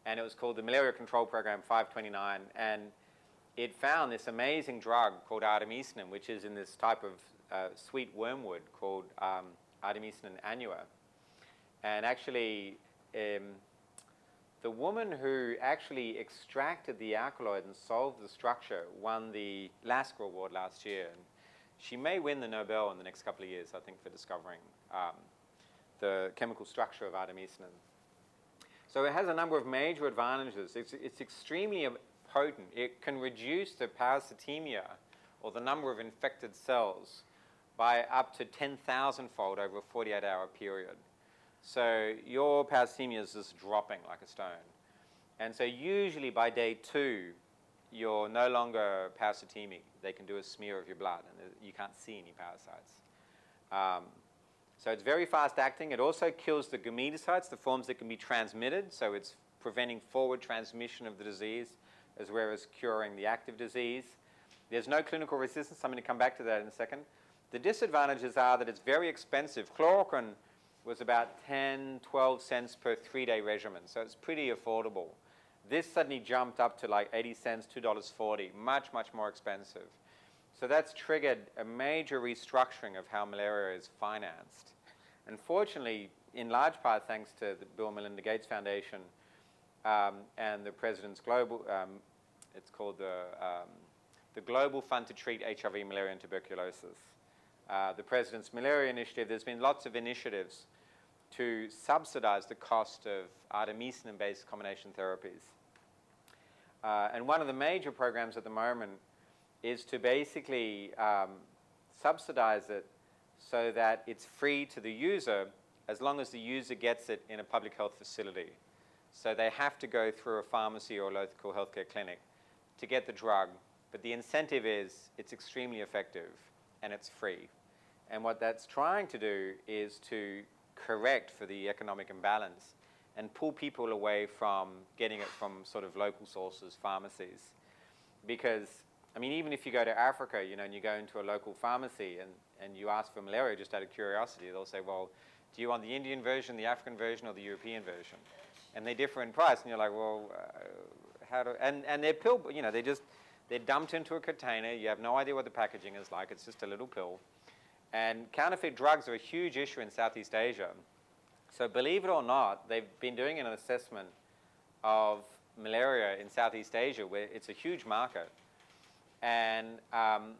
and it was called the Malaria Control Program five twenty-nine, and it found this amazing drug called artemisinin, which is in this type of uh, sweet wormwood called um, Artemisinin annua. And actually, um, the woman who actually extracted the alkaloid and solved the structure won the Lasker Award last year. And she may win the Nobel in the next couple of years, I think, for discovering um, the chemical structure of artemisinin. So it has a number of major advantages. It's, it's extremely potent. It can reduce the parasitemia, or the number of infected cells, by up to ten thousand fold over a forty-eight hour period. So your parasitemia is just dropping like a stone. And so usually by day two, you're no longer parasitemic. They can do a smear of your blood, and you can't see any parasites. Um, so it's very fast acting. It also kills the gametocytes, the forms that can be transmitted. So it's preventing forward transmission of the disease, as well as curing the active disease. There's no clinical resistance. I'm going to come back to that in a second. The disadvantages are that it's very expensive. Chloroquine was about ten, twelve cents per three-day regimen, so it's pretty affordable. This suddenly jumped up to like eighty cents, two dollars forty, much, much more expensive. So that's triggered a major restructuring of how malaria is financed. Unfortunately, in large part thanks to the Bill and Melinda Gates Foundation um, and the President's global, um, it's called the, um, the Global Fund to Treat H I V, Malaria, and Tuberculosis. Uh, the President's Malaria Initiative, there's been lots of initiatives to subsidize the cost of artemisinin-based combination therapies. Uh, and one of the major programs at the moment is to basically um, subsidize it so that it's free to the user as long as the user gets it in a public health facility. So they have to go through a pharmacy or a local healthcare clinic to get the drug, but the incentive is it's extremely effective and it's free. And what that's trying to do is to correct for the economic imbalance and pull people away from getting it from sort of local sources, pharmacies. Because, I mean, even if you go to Africa, you know, and you go into a local pharmacy and, and you ask for malaria just out of curiosity, they'll say, well, do you want the Indian version, the African version, or the European version? And they differ in price, and you're like, well, uh, how do, and, and they're pill, you know, they just, they're dumped into a container, you have no idea what the packaging is like, it's just a little pill. And counterfeit drugs are a huge issue in Southeast Asia. So believe it or not, they've been doing an assessment of malaria in Southeast Asia, where it's a huge market. And um,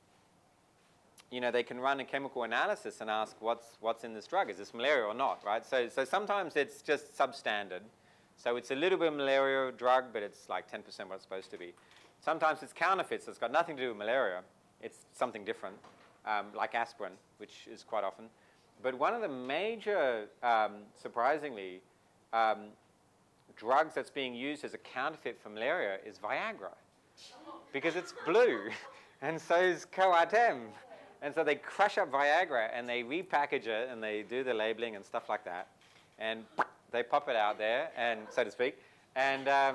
you know, they can run a chemical analysis and ask what's, what's in this drug. Is this malaria or not, right? So, so sometimes it's just substandard. So it's a little bit of malaria drug, but it's like ten percent what it's supposed to be. Sometimes it's counterfeit, so it's got nothing to do with malaria. It's something different. Um, like aspirin, which is quite often. But one of the major, um, surprisingly, um, drugs that's being used as a counterfeit for malaria is Viagra, because it's blue, and so is Coartem. And so they crush up Viagra, and they repackage it, and they do the labeling and stuff like that, and they pop it out there, and so to speak, and um,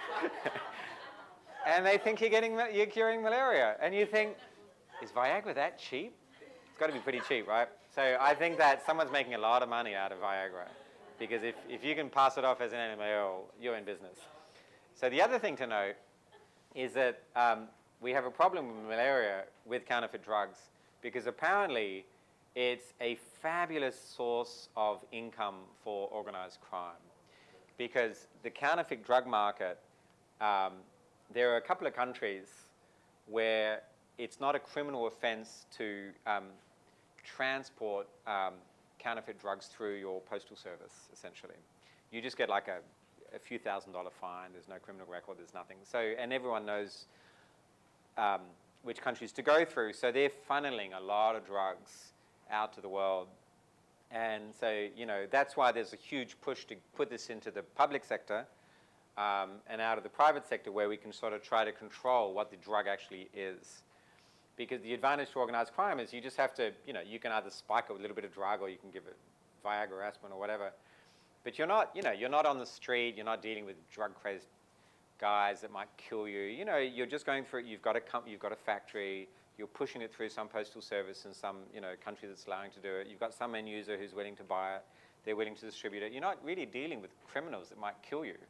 and they think you're getting you're curing malaria, and you think, is Viagra that cheap? It's got to be pretty cheap, right? So I think that someone's making a lot of money out of Viagra, because if, if you can pass it off as an N M A O, you're in business. So the other thing to note is that um, we have a problem with malaria with counterfeit drugs, because apparently it's a fabulous source of income for organized crime. Because the counterfeit drug market, um, there are a couple of countries where it's not a criminal offense to um, transport um, counterfeit drugs through your postal service, essentially. You just get like a, a few thousand dollar fine. There's no criminal record. There's nothing. So, and everyone knows um, which countries to go through. So they're funneling a lot of drugs out to the world. And so, you know, that's why there's a huge push to put this into the public sector um, and out of the private sector, where we can sort of try to control what the drug actually is. Because the advantage to organized crime is you just have to, you know, you can either spike a little bit of drug, or you can give it Viagra or aspirin or whatever. But you're not, you know, you're not on the street, you're not dealing with drug-crazed guys that might kill you. You know, you're just going through it, you've got a company, you've got a factory, you're pushing it through some postal service in some, you know, country that's allowing to do it. You've got some end user who's willing to buy it, they're willing to distribute it. You're not really dealing with criminals that might kill you.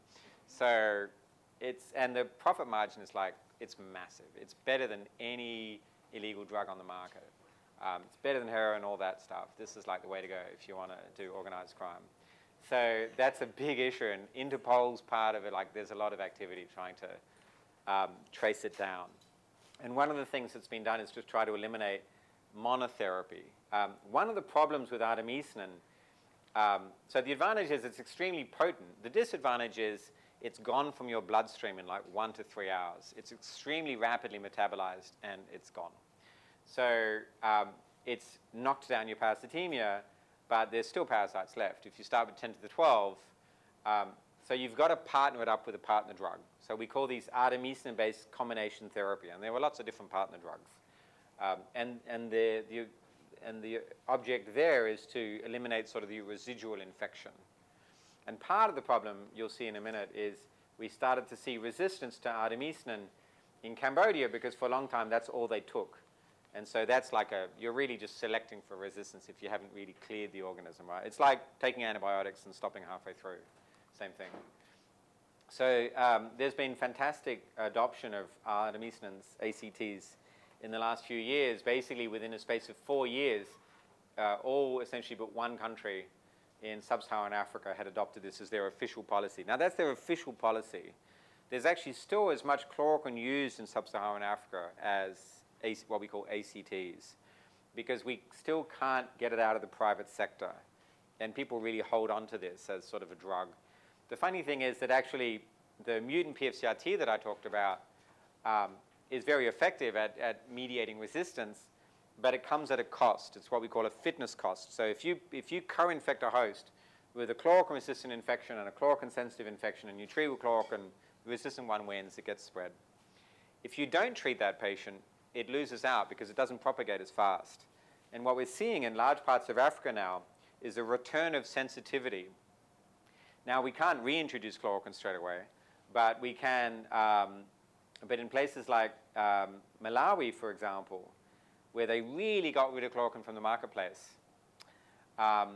So it's, and the profit margin is like, it's massive. It's better than any illegal drug on the market. Um, it's better than heroin, all that stuff. This is like the way to go if you want to do organized crime. So that's a big issue, and Interpol's part of it. Like, there's a lot of activity trying to um, trace it down. And one of the things that's been done is just try to eliminate monotherapy. Um, one of the problems with artemisinin, um, so the advantage is it's extremely potent. The disadvantage is it's gone from your bloodstream in like one to three hours. It's extremely rapidly metabolized, and it's gone. So um, it's knocked down your parasitemia, but there's still parasites left. If you start with ten to the twelve, um, so you've got to partner it up with a partner drug. So we call these artemisinin-based combination therapy, and there were lots of different partner drugs. Um, and and the, the and the object there is to eliminate sort of the residual infection. And part of the problem you'll see in a minute is we started to see resistance to artemisinin in Cambodia because for a long time that's all they took. And so that's like a, you're really just selecting for resistance if you haven't really cleared the organism, right? It's like taking antibiotics and stopping halfway through, same thing. So um, there's been fantastic adoption of artemisinins, A C Ts, in the last few years. Basically within a space of four years, uh, all essentially but one country in sub-Saharan Africa had adopted this as their official policy. Now that's their official policy. There's actually still as much chloroquine used in sub-Saharan Africa as A C, what we call A C Ts, because we still can't get it out of the private sector. And people really hold on to this as sort of a drug. The funny thing is that actually the mutant P F C R T that I talked about um, is very effective at, at mediating resistance, but it comes at a cost. It's what we call a fitness cost. So if you, if you co-infect a host with a chloroquine-resistant infection and a chloroquine-sensitive infection, and you treat with chloroquine, the resistant one wins, it gets spread. If you don't treat that patient, it loses out because it doesn't propagate as fast. And what we're seeing in large parts of Africa now is a return of sensitivity. Now, we can't reintroduce chloroquine straight away, but we can, um, but in places like um, Malawi, for example, where they really got rid of chloroquine from the marketplace, um,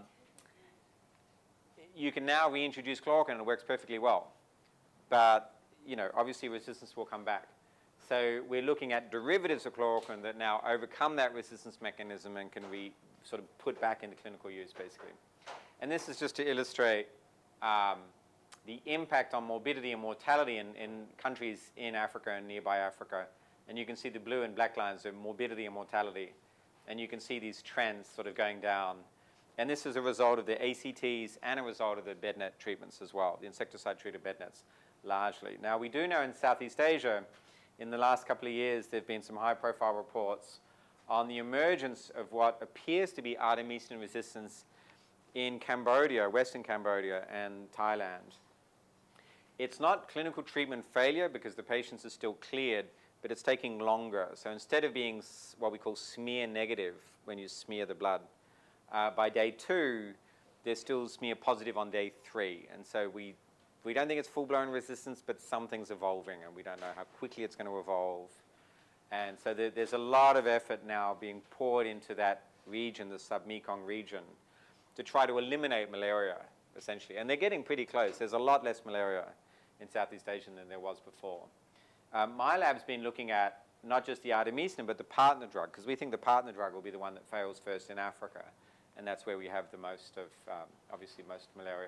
you can now reintroduce chloroquine and it works perfectly well. But, you know, obviously resistance will come back. So we're looking at derivatives of chloroquine that now overcome that resistance mechanism and can be sort of put back into clinical use, basically. And this is just to illustrate um, the impact on morbidity and mortality in, in countries in Africa and nearby Africa. And you can see the blue and black lines of morbidity and mortality. And you can see these trends sort of going down. And this is a result of the A C Ts and a result of the bed net treatments as well, the insecticide-treated bed nets, largely. Now, we do know in Southeast Asia, in the last couple of years, there have been some high-profile reports on the emergence of what appears to be artemisinin resistance in Cambodia, Western Cambodia, and Thailand. It's not clinical treatment failure because the patients are still cleared, but it's taking longer. So instead of being what we call smear negative when you smear the blood, uh, by day two, they're still smear positive on day three. And so we We don't think it's full-blown resistance, but something's evolving, and we don't know how quickly it's going to evolve. And so there, there's a lot of effort now being poured into that region, the sub-Mekong region, to try to eliminate malaria, essentially. And they're getting pretty close. There's a lot less malaria in Southeast Asia than there was before. Um, my lab's been looking at not just the artemisinin, but the partner drug, because we think the partner drug will be the one that fails first in Africa. And that's where we have the most of, um, obviously, most malaria.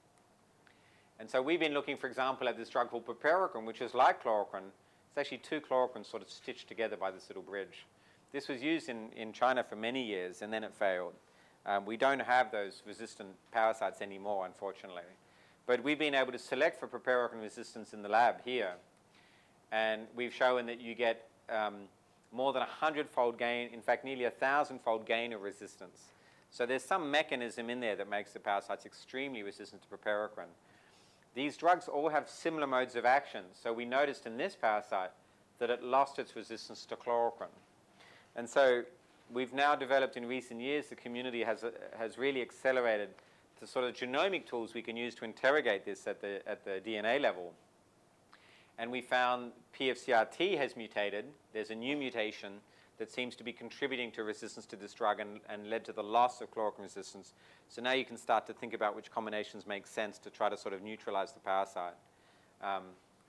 And so we've been looking, for example, at this drug called piperacin, which is like chloroquine. It's actually two chloroquines sort of stitched together by this little bridge. This was used in, in China for many years, and then it failed. Um, we don't have those resistant parasites anymore, unfortunately. But we've been able to select for piperacin resistance in the lab here. And we've shown that you get um, more than a hundred-fold gain, in fact, nearly a thousand-fold gain of resistance. So there's some mechanism in there that makes the parasites extremely resistant to piperacin. These drugs all have similar modes of action. So we noticed in this parasite that it lost its resistance to chloroquine. And so we've now developed in recent years, the community has, uh, has really accelerated the sort of genomic tools we can use to interrogate this at the, at the D N A level. And we found P F C R T has mutated. There's a new mutation that seems to be contributing to resistance to this drug and, and led to the loss of chloroquine resistance. So now you can start to think about which combinations make sense to try to sort of neutralize the parasite. Um,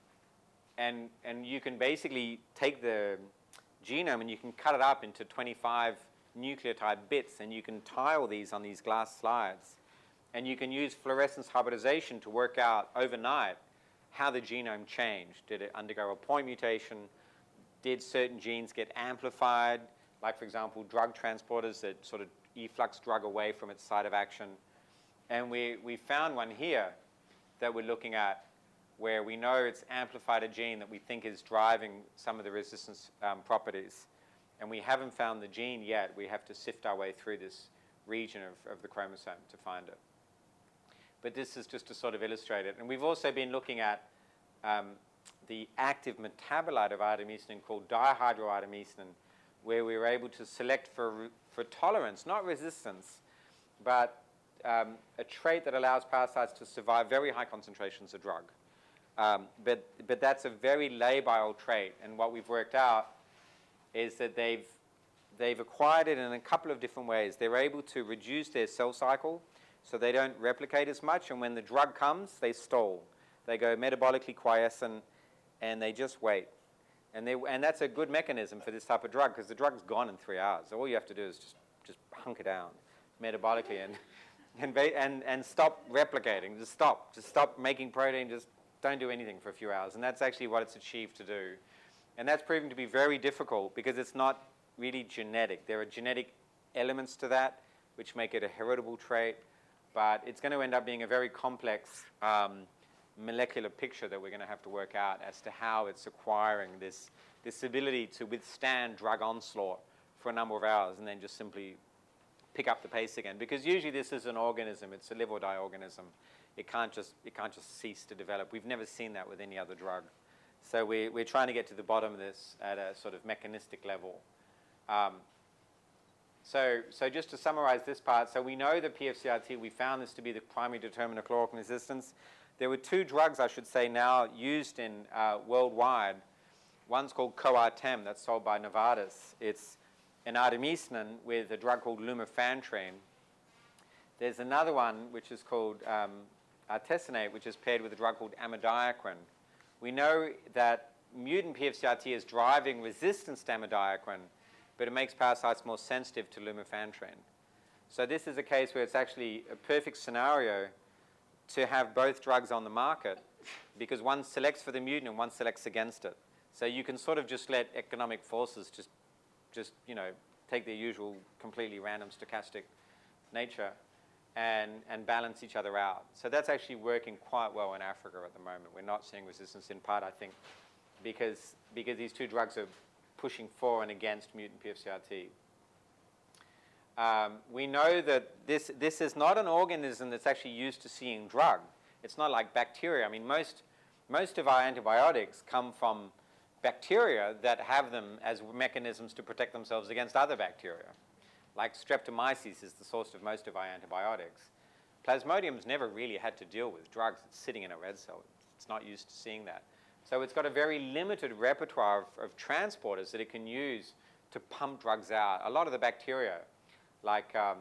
and, and you can basically take the genome and you can cut it up into twenty-five nucleotide bits, and you can tile these on these glass slides. And you can use fluorescence hybridization to work out overnight how the genome changed. Did it undergo a point mutation? Did certain genes get amplified? Like, for example, drug transporters that sort of efflux drug away from its site of action. And we, we found one here that we're looking at where we know it's amplified a gene that we think is driving some of the resistance um, properties. And we haven't found the gene yet. We have to sift our way through this region of, of the chromosome to find it. But this is just to sort of illustrate it. And we've also been looking at um, the active metabolite of artemisinin called dihydroartemisinin, where we were able to select for, for tolerance, not resistance, but um, a trait that allows parasites to survive very high concentrations of drug. Um, but, but that's a very labile trait, and what we've worked out is that they've, they've acquired it in a couple of different ways. They're able to reduce their cell cycle so they don't replicate as much, and when the drug comes, they stall. They go metabolically quiescent, and they just wait. And, they, and that's a good mechanism for this type of drug, because the drug's gone in three hours. So all you have to do is just, just hunker down metabolically and, and, and, and stop replicating. Just stop. Just stop making protein. Just don't do anything for a few hours. And that's actually what it's achieved to do. And that's proven to be very difficult because it's not really genetic. There are genetic elements to that which make it a heritable trait, but it's going to end up being a very complex um, molecular picture that we're going to have to work out as to how it's acquiring this, this ability to withstand drug onslaught for a number of hours and then just simply pick up the pace again. Because usually this is an organism, it's a live or die organism. It can't just, it can't just cease to develop. We've never seen that with any other drug. So we, we're trying to get to the bottom of this at a sort of mechanistic level. Um, so, so just to summarize this part, so we know that P F C R T, we found this to be the primary determinant of chloroquine resistance. There were two drugs, I should say, now used in uh, worldwide. One's called Coartem, that's sold by Novartis. It's an artemisinin with a drug called lumefantrine. There's another one which is called um, artesunate, which is paired with a drug called amidiaquine. We know that mutant P F C R T is driving resistance to amidiaquine, but it makes parasites more sensitive to lumefantrine. So this is a case where it's actually a perfect scenario to have both drugs on the market because one selects for the mutant and one selects against it. So you can sort of just let economic forces just, just you know, take their usual completely random stochastic nature and, and balance each other out. So that's actually working quite well in Africa at the moment. We're not seeing resistance in part, I think, because, because these two drugs are pushing for and against mutant P F C R T. Um, we know that this, this is not an organism that's actually used to seeing drug. It's not like bacteria. I mean, most, most of our antibiotics come from bacteria that have them as mechanisms to protect themselves against other bacteria. Like streptomyces is the source of most of our antibiotics. Plasmodium's never really had to deal with drugs. It's sitting in a red cell. It's not used to seeing that. So it's got a very limited repertoire of, of transporters that it can use to pump drugs out. A lot of the bacteria, like um,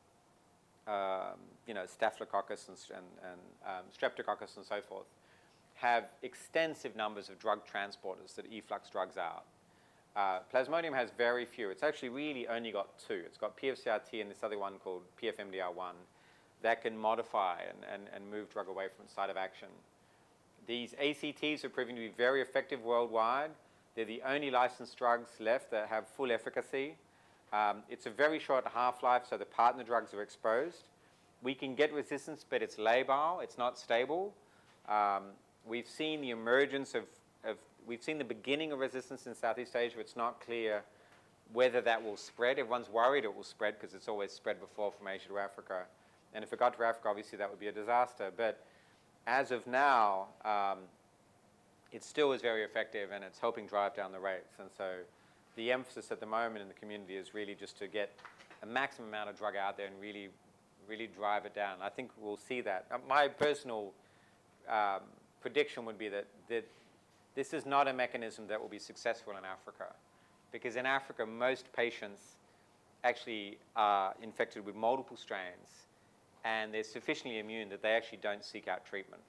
um, you know, Staphylococcus and, and, and um, Streptococcus and so forth, have extensive numbers of drug transporters that efflux drugs out. Uh, Plasmodium has very few. It's actually really only got two. It's got P F C R T and this other one called P F M D R one that can modify and, and, and move drug away from its site of action. These A C Ts are proving to be very effective worldwide. They're the only licensed drugs left that have full efficacy. Um, it's a very short half-life, so the partner drugs are exposed. We can get resistance, but it's labile. It's not stable. Um, we've seen the emergence of, of, we've seen the beginning of resistance in Southeast Asia. It's not clear whether that will spread. Everyone's worried it will spread because it's always spread before from Asia to Africa. And if it got to Africa, obviously that would be a disaster. But as of now, um, it still is very effective and it's helping drive down the rates. And so the emphasis at the moment in the community is really just to get a maximum amount of drug out there and really, really drive it down. I think we'll see that. Uh, my personal um, prediction would be that, that this is not a mechanism that will be successful in Africa. Because in Africa, most patients actually are infected with multiple strains and they're sufficiently immune that they actually don't seek out treatment.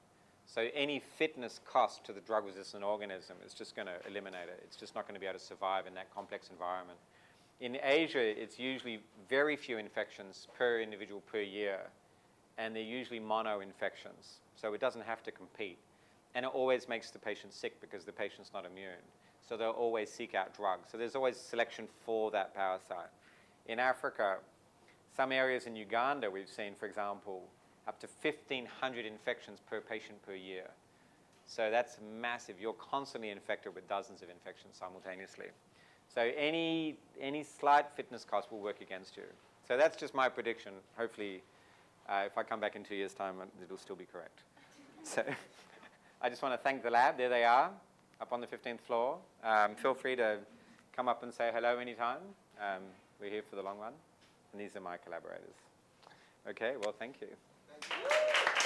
So any fitness cost to the drug-resistant organism is just going to eliminate it. It's just not going to be able to survive in that complex environment. In Asia, it's usually very few infections per individual per year, and they're usually mono-infections. So it doesn't have to compete. And it always makes the patient sick because the patient's not immune. So they'll always seek out drugs. So there's always selection for that parasite. In Africa, some areas in Uganda, we've seen, for example, up to fifteen hundred infections per patient per year. So that's massive. You're constantly infected with dozens of infections simultaneously. So any, any slight fitness cost will work against you. So that's just my prediction. Hopefully, uh, if I come back in two years' time, it'll still be correct. So I just want to thank the lab. There they are, up on the fifteenth floor. Um, feel free to come up and say hello anytime. Um, we're here for the long run. And these are my collaborators. Okay, well, thank you. Thank you.